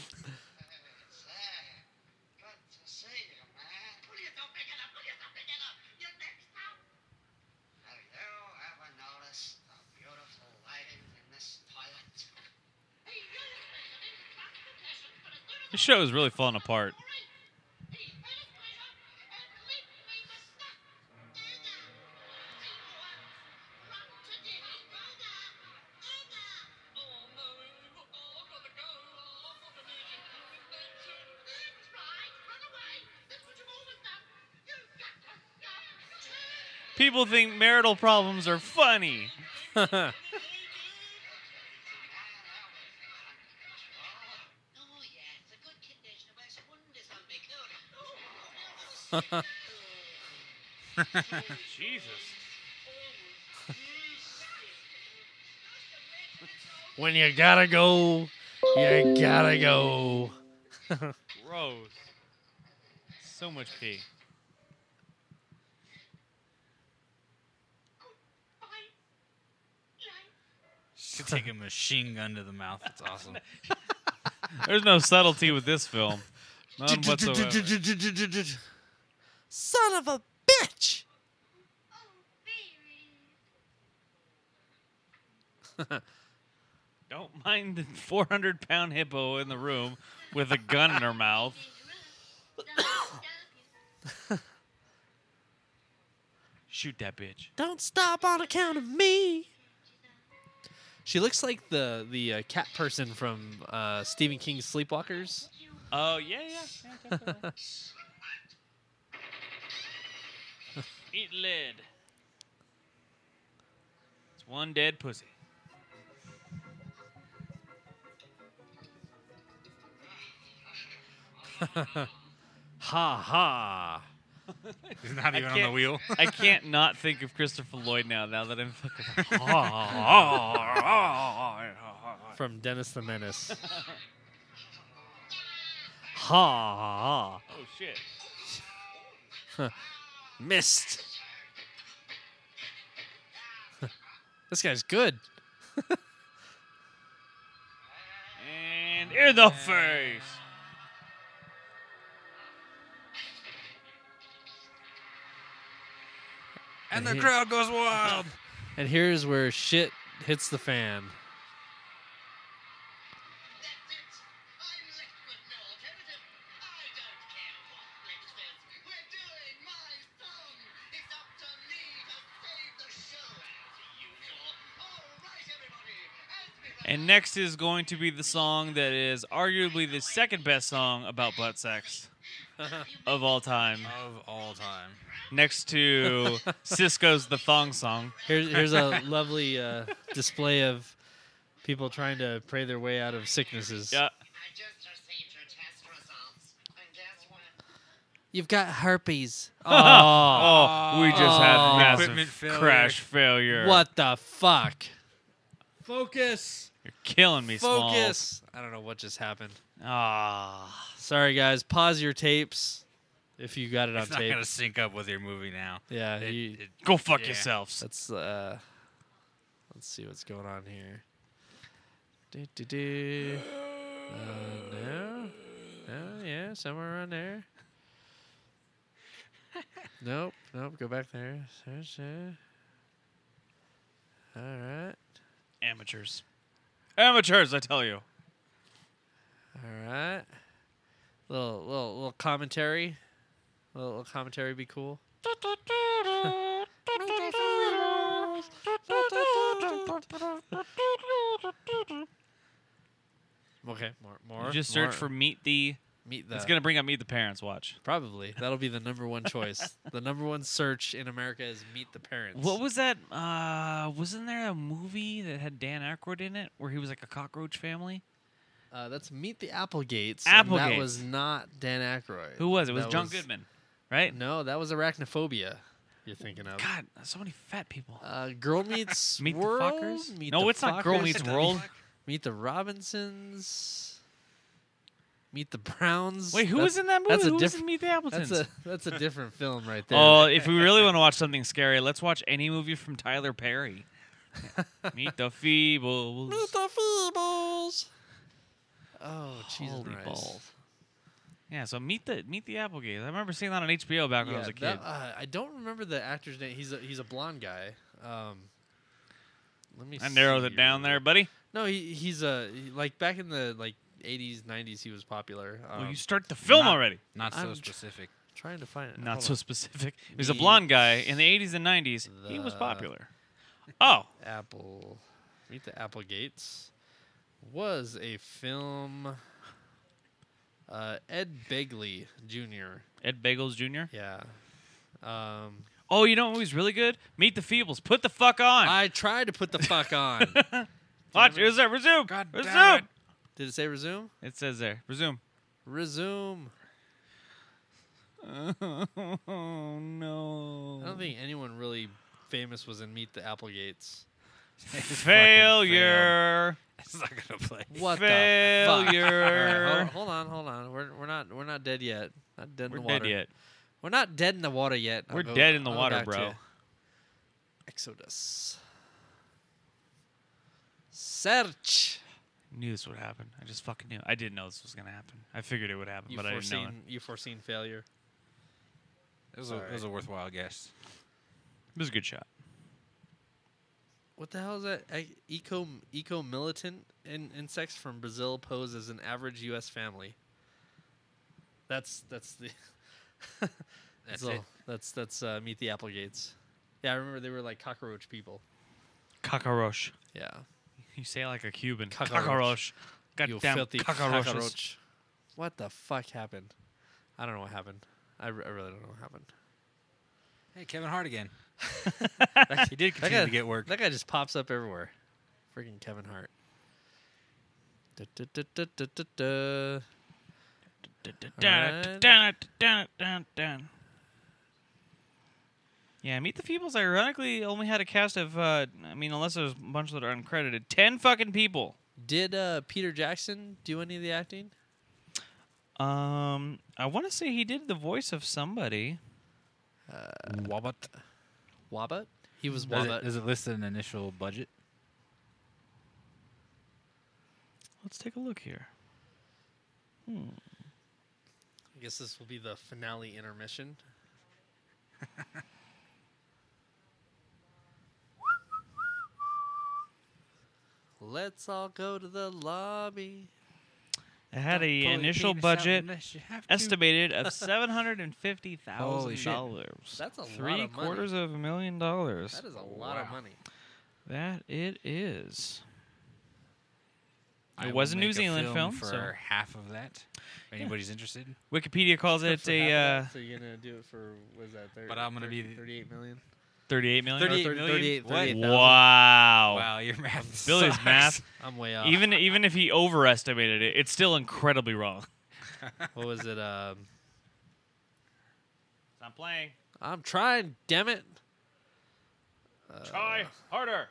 to see you, man. Will you don't pick it up? Will you don't pick it up? You're next out. Have you ever noticed the beautiful lighting in this toilet? Hey, you're listening to Constitution for the good of This show is really falling apart. Hey, let us play up and leave me the stuff. Run to Diddy. Oh, no. Oh, I've got to go. Oh, I've got to meet you. That's right. Run away. That's what you've always done. You've got to stop. People think marital problems are funny. Oh, yeah, it's a good condition. Jesus. When you gotta go, you gotta go. Gross. So much pee. Should take a machine gun to the mouth. That's awesome. There's no subtlety with this film. None whatsoever. Son of a bitch! Don't mind the four hundred pound hippo in the room with a gun in her mouth. Shoot that bitch. Don't stop on account of me. She looks like the the uh, cat person from uh, Stephen King's Sleepwalkers. Oh, yeah, yeah. yeah definitely. Eat lid. It's one dead pussy. Ha ha. He's not even on the can't- wheel. I can't not think of Christopher Lloyd now, now that I'm fucking... From Dennis the Menace. Ha ha. Oh, shit. Missed. This guy's good. And in the face. And the he- crowd goes wild. And here's where shit hits the fan. That's it. I'm left with no alternative. I don't care what Flip says. We're doing my song. It's up to me to save the show as usual. All right, everybody. As we And next is going to be the song that is arguably the second best song about butt sex of all time. Of all time. Next to Cisco's The Thong Song. Here's here's a lovely uh, display of people trying to pray their way out of sicknesses. Yeah. I just received your test results. And guess what? You've got herpes. Oh, Oh, we just had Oh. massive Equipment failure. crash failure. what the fuck? Focus. You're killing me, Smalls. Focus. I don't know what just happened. Ah. Sorry, guys. Pause your tapes if you got it on It's not tape. gonna sync up with your movie now. Yeah, It- you, it- Go fuck Yeah. yourselves. that's uh. Let's see what's going on here. Do, do, do. Uh, no. No, yeah, somewhere around there. Nope, nope. Go back there. Search there. All right, Amateurs. Amateurs, I tell you. all right. Little, little, little commentary. Little, little commentary, be cool. Okay, more, more. You just more. search for Meet the... meet the. It's going to bring up Meet the Parents, watch. Probably that'll be the number one choice. The number one search in America is Meet the Parents. What was that? Uh, wasn't there a movie that had Dan Aykroyd in it where he was like a cockroach family? Uh, that's Meet the Applegates. and that Applegates. was not Dan Aykroyd. Who was it? It was That John Goodman, right? No, that was Arachnophobia. You're thinking of. God, so many fat people. Uh, Girl Meets Meet the World. Fuckers? Meet No, the it's not Girl Fuckers. Meets World. Meet the Robinsons. Meet the Browns. Wait, who That's- was in that movie? that's a Who was diff- in Meet the Appletons? That's a that's a different film right there. Oh, if we really want to watch something scary, let's watch any movie from Tyler Perry. Meet the Feebles. Meet the Feebles. Oh, Jesus Holy Christ. balls. Yeah, so meet the meet the Applegates. I remember seeing that on H B O back when I was a kid. that- uh, I don't remember the actor's name. He's a he's a blonde guy. Um, let me. That narrows see it down here. there, buddy. No, he he's a he- like back in the like eighties, nineties. He was popular. Um, well, you start the film not- already. Not so I'm tr- specific. trying to find it. Not Hold so on. specific. He was a Meet blonde guy in the eighties and nineties. He was the- popular. Oh, Apple. Meet the Applegates was a film. Uh, Ed Begley Junior Ed Bagels Junior Yeah. Um, Oh, you know what movie's really good? Meet the Feebles. Put the fuck on. I tried to put the fuck on. Watch. Here's that. Resume. God damn Resume. it. Did it say resume? It says there. Resume. Resume. Oh no! I don't think anyone really famous was in Meet the Applegates. It's fucking Failure. failed. It's not gonna play. What the fuck? Failure. All right, hold, hold on, hold on. We're we're not we're not dead yet. Not dead We're in the water. dead yet. We're not dead in the water yet. I'll We're go- dead in the I'll go water, back to bro. Exodus. Search. Knew this would happen. I just fucking knew. I didn't know this was gonna happen. I figured it would happen, You but I didn't know it. foreseen you foreseen failure. It was, a, it was a worthwhile guess. It was a good shot. What the hell is that? E- Eco eco militant in, insects from Brazil pose as an average U S family. That's that's the. That's so, it. That's that's uh, Meet the Applegates. Yeah, I remember they were like cockroach people. Cockroach. Yeah. You say it like a Cuban. Cockroach. Cockroach. You Goddamn filthy cockroaches. cockroach. What the fuck happened? I don't know what happened. I, r- I really don't know what happened. Hey, Kevin Hart again. That He did guy- continue to get work. That guy just pops up everywhere. Freaking Kevin Hart. Da, da, da, da, da, da, da. Alright. Dun, dun, dun, dun. Yeah, Meet the Feebles ironically only had a cast of, uh, I mean, unless there's a bunch that are uncredited, ten fucking people. Did uh, Peter Jackson do any of the acting? Um, I want to say he did the voice of somebody. Wobbutt. Wobbutt? He was Does Wobbutt. it, does it list an initial budget? Let's take a look here. Hmm. I guess this will be the finale intermission. Let's all go to the lobby. It had Don't a pull your initial penis out budget unless you have to. estimated of seven hundred and fifty Holy thousand shit. dollars. That's a lot Three of money. quarters of a million dollars. That is a lot of Wow. money. That it is. I It will was a New make Zealand film, for so- half of that. If anybody's interested. Wikipedia calls it For a half of uh, that, so you're gonna do it for what is that? thirty, But I'm gonna be the- thirty-eight million. thirty-eight million. thirty-eight Or thirty- million? thirty-eight- What? thirty-eight thousand. Wow. Wow, your math. Billy's sucks. math. I'm way off. Even even if he overestimated it, it's still incredibly wrong. What was it? Um, Stop playing. I'm trying. Damn it. Try harder.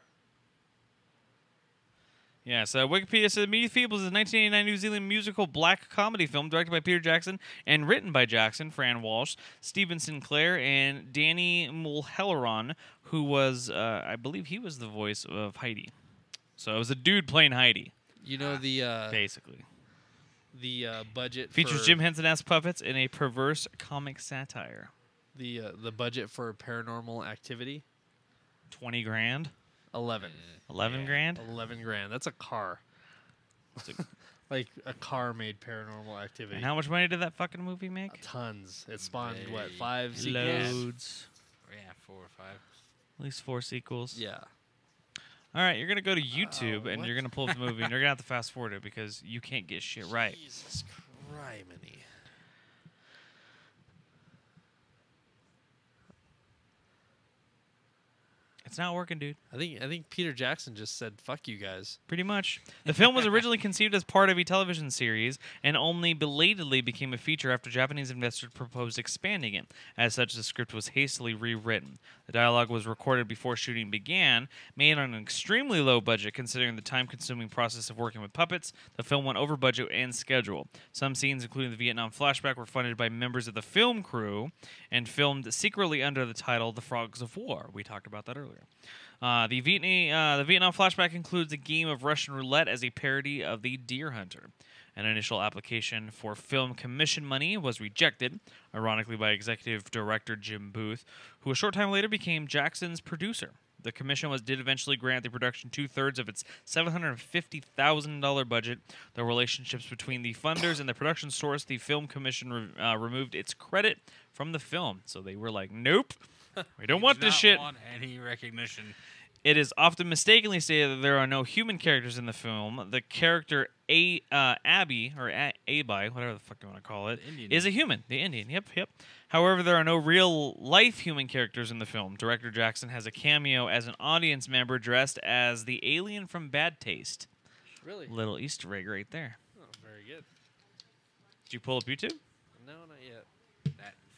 Yeah, so Wikipedia says Meet the Feebles is a nineteen eighty-nine New Zealand musical black comedy film directed by Peter Jackson and written by Jackson, Fran Walsh, Stephen Sinclair, and Danny Mulhelleron, who was, uh, I believe he was the voice of Heidi. So it was a dude playing Heidi, You know the uh, basically. the uh, budget Features for Jim Henson-esque puppets in a perverse comic satire. the uh, the budget for Paranormal Activity. twenty grand? Eleven. eleven grand? Eleven grand. That's a car. Like a car made Paranormal Activity. And how much money did that fucking movie make? Tons. It spawned what? Very Five sequels. Loads. Yeah, four or five. At least four sequels. Yeah. All right, you're gonna go to YouTube and what? you're gonna pull up the movie and you're gonna have to fast forward it because you can't get shit right. Jesus criminy. It's not working, dude. I think I think Peter Jackson just said "fuck you guys." Pretty much. The film was originally conceived as part of a television series and only belatedly became a feature after Japanese investors proposed expanding it. As such, the script was hastily rewritten. The dialogue was recorded before shooting began, made on an extremely low budget considering the time-consuming process of working with puppets. The film went over budget and schedule. Some scenes, including the Vietnam flashback, were funded by members of the film crew and filmed secretly under the title The Frogs of War. We talked about that earlier. Uh, the, Vietnam, uh, the Vietnam flashback includes a game of Russian roulette as a parody of The Deer Hunter. An initial application for film commission money was rejected, ironically by executive director Jim Booth, who a short time later became Jackson's producer. The commission was did eventually grant the production two-thirds of its seven hundred fifty thousand dollars budget. The relationships between the funders and the production source, the film commission re- uh, removed its credit from the film. So they were like, nope. We don't want Do this not shit. want any recognition. It is often mistakenly stated that there are no human characters in the film. The character A uh, Abby, or A- Abi, whatever the fuck you want to call it, The Indian. is a human. The Indian, yep, yep. However, there are no real-life human characters in the film. Director Jackson has a cameo as an audience member dressed as the alien from Bad Taste. Really? Little Easter egg right there. Oh, very good. Did you pull up YouTube? No, not yet. That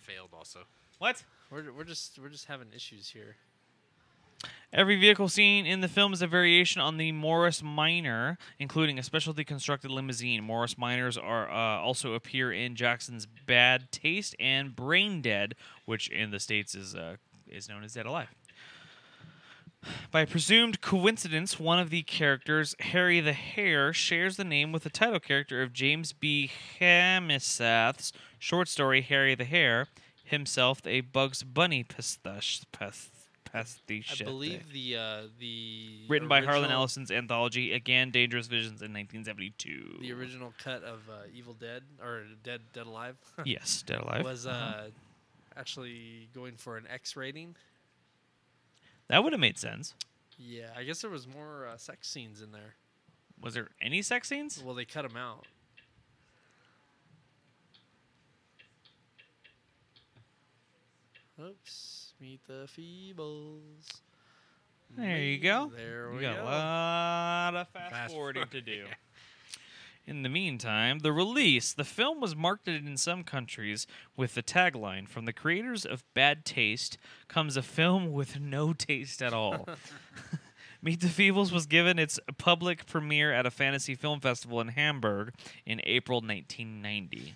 failed also. What? We're we're just we're just having issues here. Every vehicle seen in the film is a variation on the Morris Minor, including a specialty constructed limousine. Morris Minors are uh, also appear in Jackson's Bad Taste and Brain Dead, which in the States is uh, is known as Dead Alive. By presumed coincidence, one of the characters, Harry the Hare, shares the name with the title character of James B. Hamisath's short story Harry the Hare, himself a Bugs Bunny pastiche. Past, pastiche I believe the uh, the written by Harlan original- Ellison's anthology, again, Dangerous Visions in nineteen seventy-two. The original cut of uh, Evil Dead or Dead Dead Alive Yes, Dead Alive. was uh, Uh-huh. actually going for an X rating. That would have made sense. Yeah, I guess there was more uh, sex scenes in there. Was there any sex scenes? Well, they cut them out. Oops, meet the Feebles. There you go. There We we got go. a lot of fast, Fast forwarding forward, to do. yeah. In the meantime, the release. The film was marketed in some countries with the tagline, "From the creators of Bad Taste comes a film with no taste at all." Meet the Feebles was given its public premiere at a fantasy film festival in Hamburg in April nineteen ninety.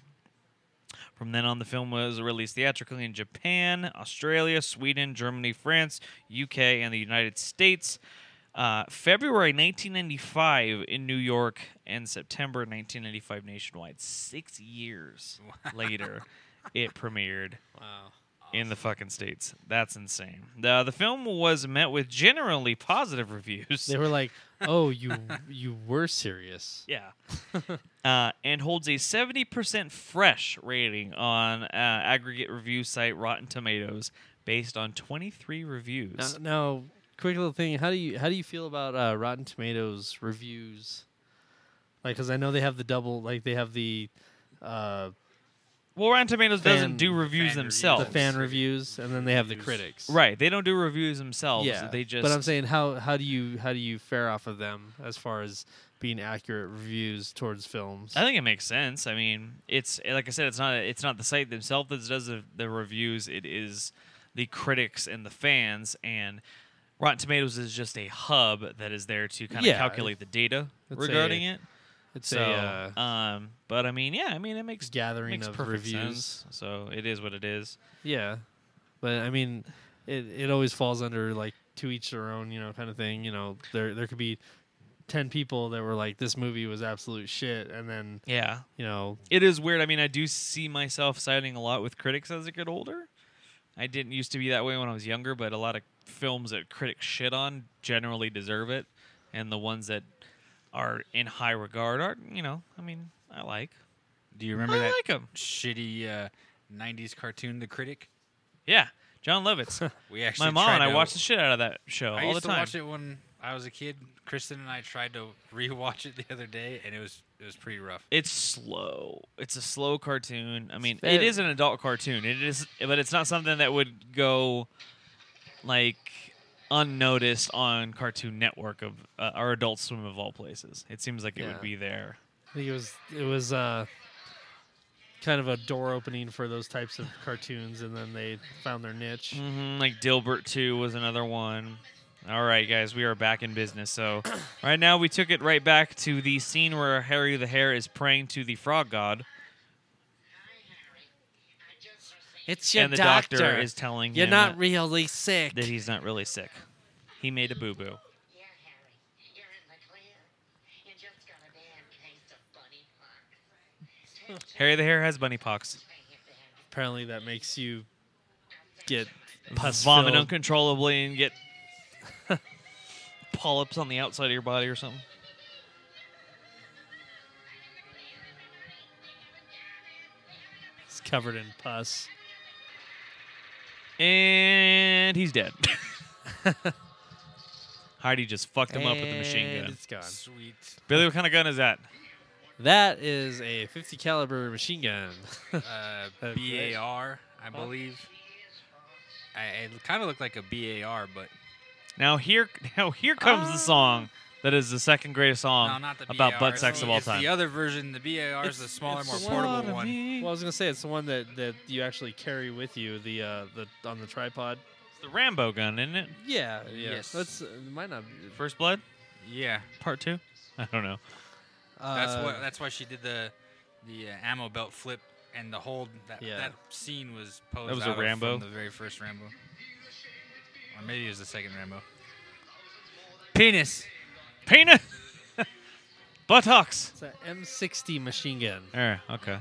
From then on, the film was released theatrically in Japan, Australia, Sweden, Germany, France, U K, and the United States. Uh, February nineteen ninety-five in New York, and September nineteen ninety-five nationwide. Six years later, it premiered Wow. in the fucking States. That's insane. The, the film was met with generally positive reviews. They were like, "Oh, you you were serious." Yeah. uh, and holds a seventy percent fresh rating on uh, aggregate review site Rotten Tomatoes based on twenty-three reviews. Now, now, quick little thing. How do you how do you feel about uh, Rotten Tomatoes reviews? Like, because I know they have the double, like they have the uh, Well, Rotten Tomatoes doesn't Fan- do reviews fan reviews. themselves. the fan reviews, and then they have the Reviews. critics. Right. They don't do reviews themselves. Yeah. They just. But I'm saying, how how do you how do you fare off of them as far as being accurate reviews towards films? I think it makes sense. I mean, it's like I said, it's not it's not the site themselves that does the, the reviews. It is the critics and the fans, and Rotten Tomatoes is just a hub that is there to kind of Yeah. calculate the data It's regarding a- it. It's So, a uh, um, but I mean, yeah, I mean, it makes gathering makes of perfect reviews. sense. So it is what it is. Yeah, but I mean, it it always falls under like to each their own, you know, kind of thing. You know, there there could be ten people that were like, this movie was absolute shit, and then Yeah, you know, it is weird. I mean, I do see myself siding a lot with critics as I get older. I didn't used to be that way when I was younger, but a lot of films that critics shit on generally deserve it, and the ones that are in high regard are, you know, I mean, I like. Do you remember I that like them. shitty uh, nineties cartoon, The Critic? Yeah, John Lovitz. We actually My mom tried and I to- watched the shit out of that show I all used the to time. watch it when I was a kid. Kristen and I tried to rewatch it the other day, and it was it was pretty rough. It's slow. It's a slow cartoon. I mean, Fair- it is an adult cartoon. It is, but it's not something that would go like unnoticed on Cartoon Network of uh, or Adult Swim of all places. It seems like it Yeah. would be there. I think it was it was uh, kind of a door opening for those types of cartoons, and then they found their niche. hmm Like Dilbert two was another one. All right, guys, we are back in business. So right now we took it right back to the scene where Harry the Hare is praying to the frog god, Hi, Harry. I just received It's and the doctor is telling You're him not that, really sick. that he's not really sick. He made a boo boo. Yeah, Harry. You're in the clear. You just got a damn case of bunny pox. Harry the Hare has bunny pox. Pay it then. Apparently, that makes you get pus Vomit filled. uncontrollably and get polyps on the outside of your body or something. It's covered in pus. And he's dead. Heidi just fucked him up with the machine And gun. It's gone. Sweet. Billy, what kind of gun is that? That is a fifty caliber machine gun. Uh, Okay. B A R, I believe. I, it kind of looked like a B A R, but Now here, now here comes the song That is the second greatest song no, not the about B A R. butt It's sex the- of all it's time. the other version. The B A R is the It's- smaller, it's more the portable one. Well, I was gonna say it's the one that, that you actually carry with you, the uh, the on the tripod. It's the Rambo gun, isn't it? Yeah, yeah. Yes. That's uh, it might not. Be, First Blood, Yeah, part two. I don't know. that's uh, what. That's why she did the the uh, ammo belt flip and the hold. That Yeah. that scene was posed. That was a out of Rambo? from the very first Rambo, or maybe it was the second Rambo. Penis. Penis. Buttocks. It's an M sixty machine gun. There. Okay.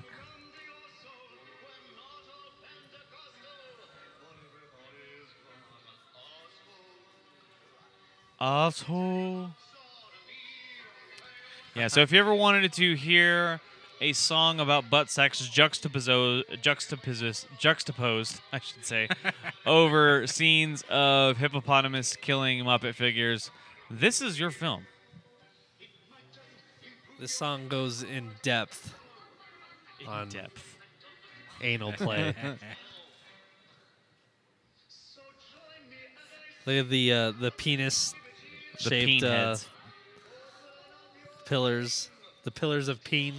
Asshole. Yeah, so if you ever wanted to hear a song about butt sex juxtaposed, juxtaposed, juxtaposed, I should say, over scenes of hippopotamus killing Muppet figures, this is your film. This song goes in depth In on depth. anal play. Look at the uh, the penis The shaped peen uh, heads. pillars, the pillars of peen.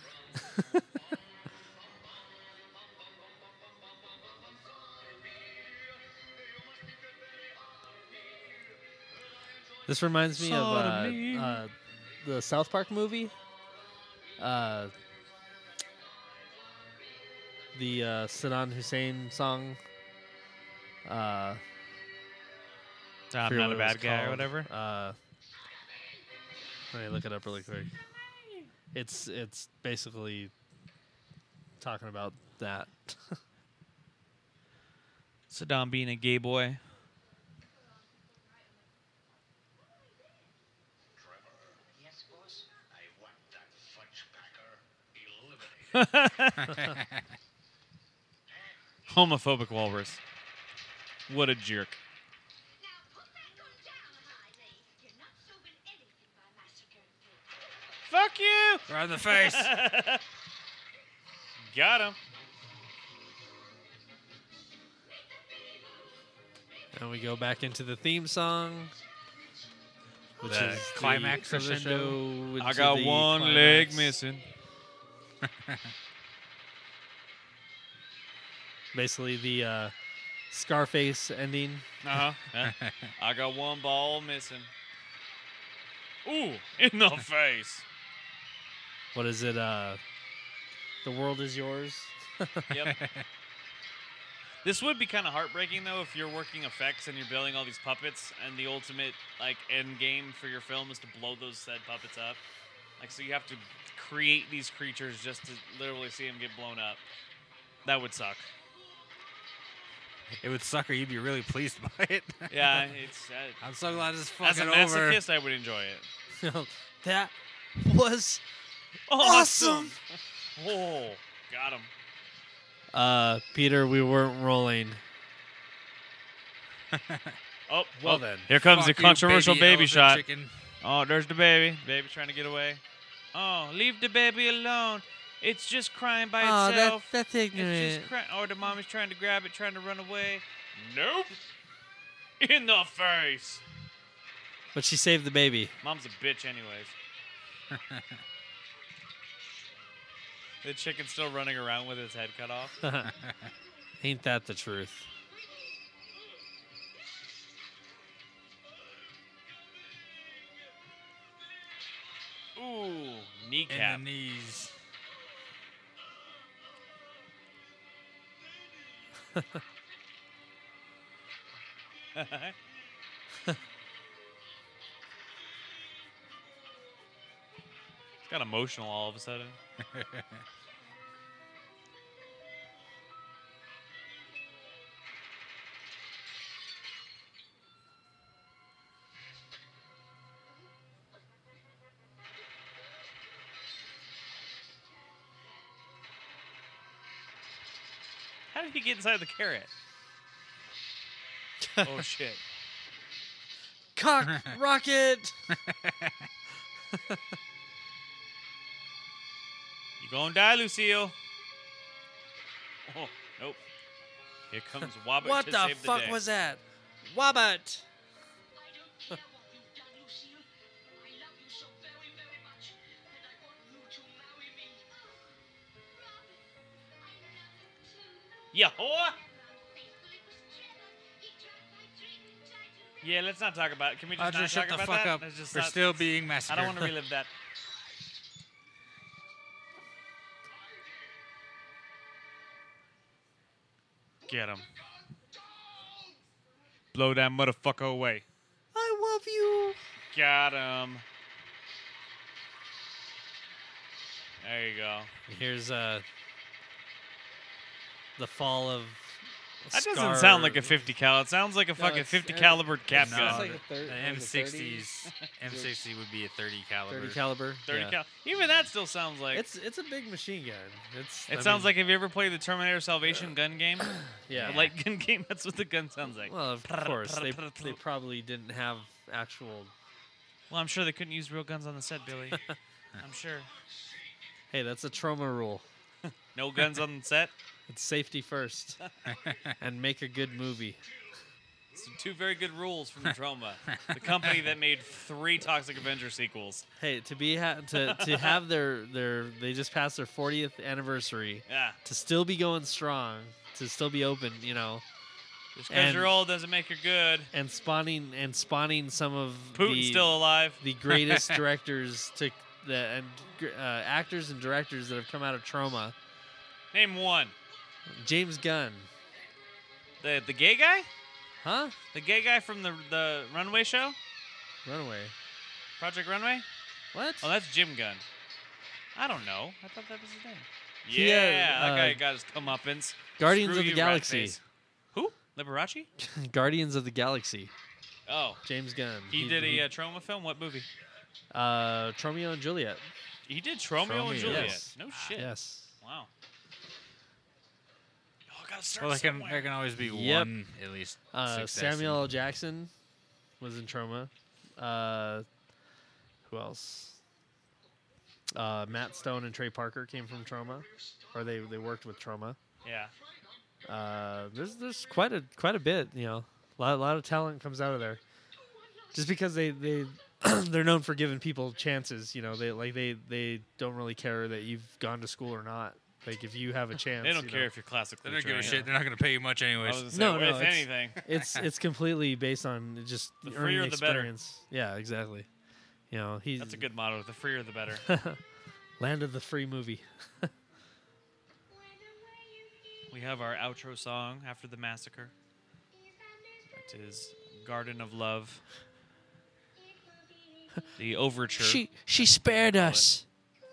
This reminds me of uh, Sodomy. uh, the South Park movie. Uh, the uh, Saddam Hussein song. Uh, I'm forget not what a it was bad guy or called. whatever. Uh, let me look it up really quick. It's it's basically talking about that. Saddam being a gay boy. Yes, boss. I want that fudge packer eliminated. Homophobic walrus. What a jerk. Now put back on down, Harley. You're not solving anything by massacring people. Fuck you! Right in the face. Got him. And we go back into the theme song, which The is climax the of the crescendo I into got the one leg climax. missing. Basically, the uh, Scarface ending. Uh huh. I got one ball missing. Ooh, in the face. What is it? Uh, the world is yours. Yep. This would be kind of heartbreaking though if you're working effects and you're building all these puppets and the ultimate like end game for your film is to blow those said puppets up. Like so you have to create these creatures just to literally see them get blown up. That would suck. It would suck, or you'd be really pleased by it. Yeah, it's uh, I'm so glad it's as fucking a over. masochist, I would enjoy it. That was Awesome. Oh, got him. uh, Peter. We weren't rolling. Oh, Well oh, then. Here comes Fuck the you, controversial baby, elephant shot. chicken. Oh, there's the baby. Baby trying to get away. Oh, leave the baby alone. It's just crying by Oh, that, itself. that's It's ignorant. just crying. Oh, the mommy's trying to grab it, trying to run away. Nope. In the face. But she saved the baby. Mom's a bitch, anyways. The chicken's still running around with its head cut off. Ain't that the truth? Ooh, In kneecap. the knees. Got emotional all of a sudden. How did he get inside the carrot? Oh shit. Cock rocket. You gonna die, Lucille. Oh, nope. Here comes Wobbit What to the save the fuck day. was that? Wobbit. I don't care what you've done, Lucille. I Yeah, whore. Yeah, let's not talk about it. Can we just Audra, not shut talk the about fuck that? up. Let's just We're not- still being I massacred. don't want to relive that. Get him. Blow that motherfucker away. I love you. Got him. There you go. Here's uh the fall of. That doesn't Scar- sound like a fifty cal. It sounds like a fucking it's- fifty it- caliber cap No, gun. It's like the, a thir- the was M it sixties, thirty? M sixty would be a thirty caliber. thirty caliber. thirty yeah. cal. Even that still sounds like. It's it's a big machine gun. It's. it I sounds mean, like, have you ever played the Terminator Salvation gun game? yeah. The light gun game. That's what the gun sounds like. Well, of course they they probably didn't have actual. Well, I'm sure they couldn't use real guns on the set, Billy. I'm sure. Hey, that's a trauma rule. No guns on the set. It's safety first, and make a good movie. Some two very good rules from Troma, the company that made three Toxic Avenger sequels. Hey, to be ha- to to have their their they just passed their fortieth anniversary Yeah. to still be going strong, to still be open, you know, Just because And- you're old doesn't make you good. and spawning and spawning some of Putin's the still alive. the greatest directors to the and gr- uh, actors and directors that have come out of Troma. Name one. James Gunn, The the gay guy? huh? The gay guy from the the Runway show? Runaway. Project Runway? What? Oh, that's Jim Gunn. I don't know. I thought that was his name. He, Yeah, uh, that guy uh, got his comeuppance. Guardians Screw of the you, Galaxy. rat face. Who? Liberace? Guardians of the Galaxy. Oh. James Gunn. He, did a uh, Troma film? What movie? uh, Tromeo and Juliet. He did Tromeo and Tromeo, Juliet. yes. No shit. Yes. Wow. Oh, I gotta start Well, there can, somewhere. there can always be Yep. one at least. Uh, success Samuel in- L. Jackson was in Troma. Uh, who else? Uh, Matt Stone and Trey Parker came from Troma, or they, they worked with Troma. Yeah. Uh, there's there's quite a quite a bit, you know, a lot, a lot of talent comes out of there. Just because they they they're known for giving people chances, you know, they like they they don't really care that you've gone to school or not. Like if you have a chance, They don't you care know, if you're classically They don't give a trained. shit. They're not going to pay you much I anyways. was gonna say, No, well, no, if it's- anything. it's it's completely based on just The earning freer the better. experience. Yeah, exactly. You know, he's That's a good motto. The freer, the better. land of the free movie. We have our outro song after the massacre. That is Garden of Love. The overture. She she spared us.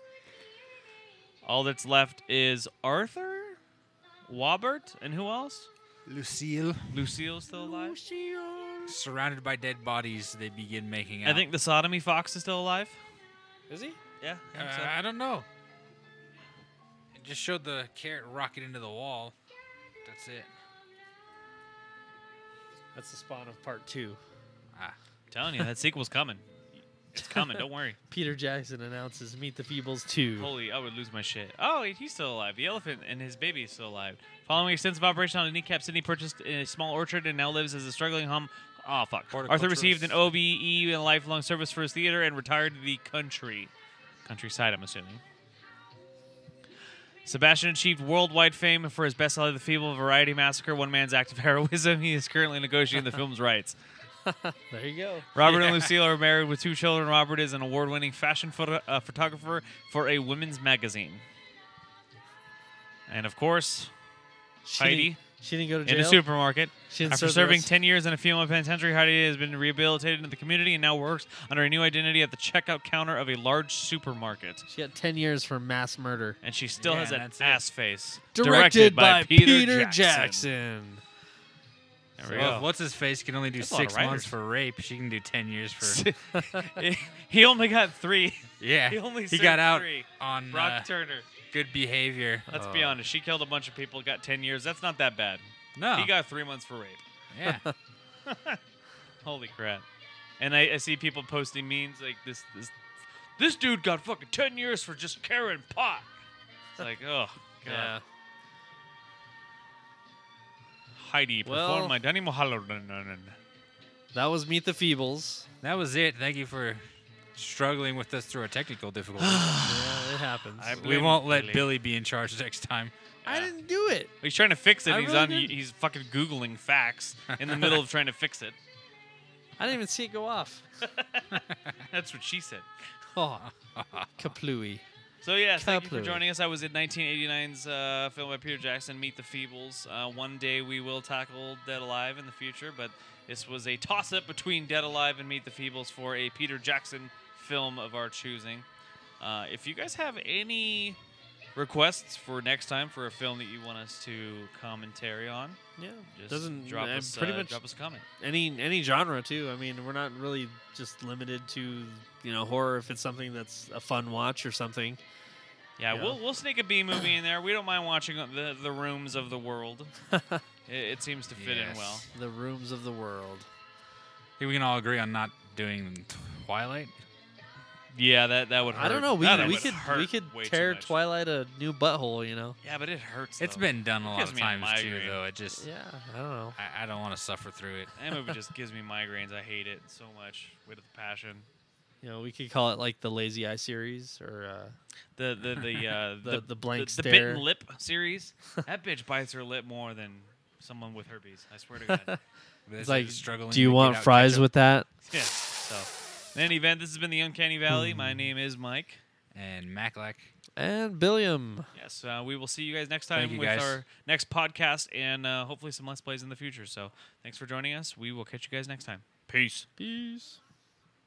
All that's left is Arthur, Wobert, and who else? Lucille. Lucille's still alive. Surrounded by dead bodies, they begin making out. I think the sodomy fox is still alive. Is he? Yeah. I think Uh, so. I don't know. It just showed the carrot rocket into the wall. That's it. That's the spawn of part two. Ah. telling you, that sequel's coming. It's coming. Don't worry. Peter Jackson announces Meet the Feebles two. Holy, I would lose my shit. Oh, he- he's still alive. The elephant and his baby is still alive. Following extensive operation on the kneecap, Sydney purchased a small orchard and now lives as a struggling hum. Oh, fuck. Arthur received an O B E and lifelong service for his theater and retired to the country. Countryside, I'm assuming. Sebastian achieved worldwide fame for his bestseller, The Feeble Variety Massacre, One Man's Act of Heroism. He is currently negotiating the film's rights. There you go. Robert and Lucille are married with two children. Robert is an award-winning fashion photo- uh, photographer for a women's magazine. And of course, She Heidi didn't, she didn't go to jail. in a supermarket. She didn't After serve the serving rest- ten years in a female penitentiary, Heidi has been rehabilitated in the community and now works under a new identity at the checkout counter of a large supermarket. She got ten years for mass murder. And she still Yeah, has an that's it. ass face. Directed, by, Peter, Jackson. Jackson. There we Well, go. if what's his face can only do That's a lot of six months writers. for rape. She can do ten years for. he only got three. yeah, He only he served got out three. on Brock uh, Turner. good behavior. Let's be Oh. honest. She killed a bunch of people, got ten years. That's not that bad. No, He got three months for rape. yeah. Holy crap. And I, I see people posting memes like this this this dude got fucking ten years for just carrying pot. It's like, oh, God. Yeah. Heidi, Well- perform my Danny Mulholland. That was Meet the Feebles. That was it. Thank you for struggling with us through a technical difficulty. Yeah, it happens. I we blame won't let Billy. Billy be in charge next time. I Yeah. didn't do it. He's trying to fix it. I he's really on. didn't. He's fucking googling facts in the middle of trying to fix it. I didn't even see it go off. That's what she said. Oh, kaplooey. So yes, thank you for Kaplooey. joining us. I was in nineteen eighty-nine's uh, film by Peter Jackson, Meet the Feebles. Uh, one day we will tackle Dead Alive in the future, but this was a toss-up between Dead Alive and Meet the Feebles for a Peter Jackson film of our choosing. Uh, if you guys have any requests for next time for a film that you want us to commentary on, Yeah, just doesn't drop uh, us pretty uh, much drop us a comment. any any genre too. I mean, we're not really just limited to you know horror. If it's something that's a fun watch or something. Yeah, Yeah. we'll we'll sneak a B movie in there. We don't mind watching the the rooms of the world. it, it seems to fit in Yes. well. The rooms of the world. I think we can all agree on not doing Twilight. Yeah, that that would hurt. I don't know. We That we would could hurt we could way too tear much. Twilight a new butthole. You know. Yeah, but it hurts. It's though. been done a lot gives of me a times too, migraine. though. It just Yeah, I don't know. I, I don't want to suffer through it. That movie just gives me migraines. I hate it so much with passion. You know, we could call it like the Lazy Eye series, or uh, The the the uh, The- the blank the, stare. bitten lip series. That bitch bites her lip more than someone with herpes. I swear to God. But it's it's like, struggling do you to get want out fries ketchup. with that? Yeah. So, in any event, this has been the Uncanny Valley. My name is Mike. And Maclack. And Billiam. Yes, uh, we will see you guys next Thank time you, with guys. our next podcast and uh, hopefully some Let's Plays in the future. So, thanks for joining us. We will catch you guys next time. Peace. Peace.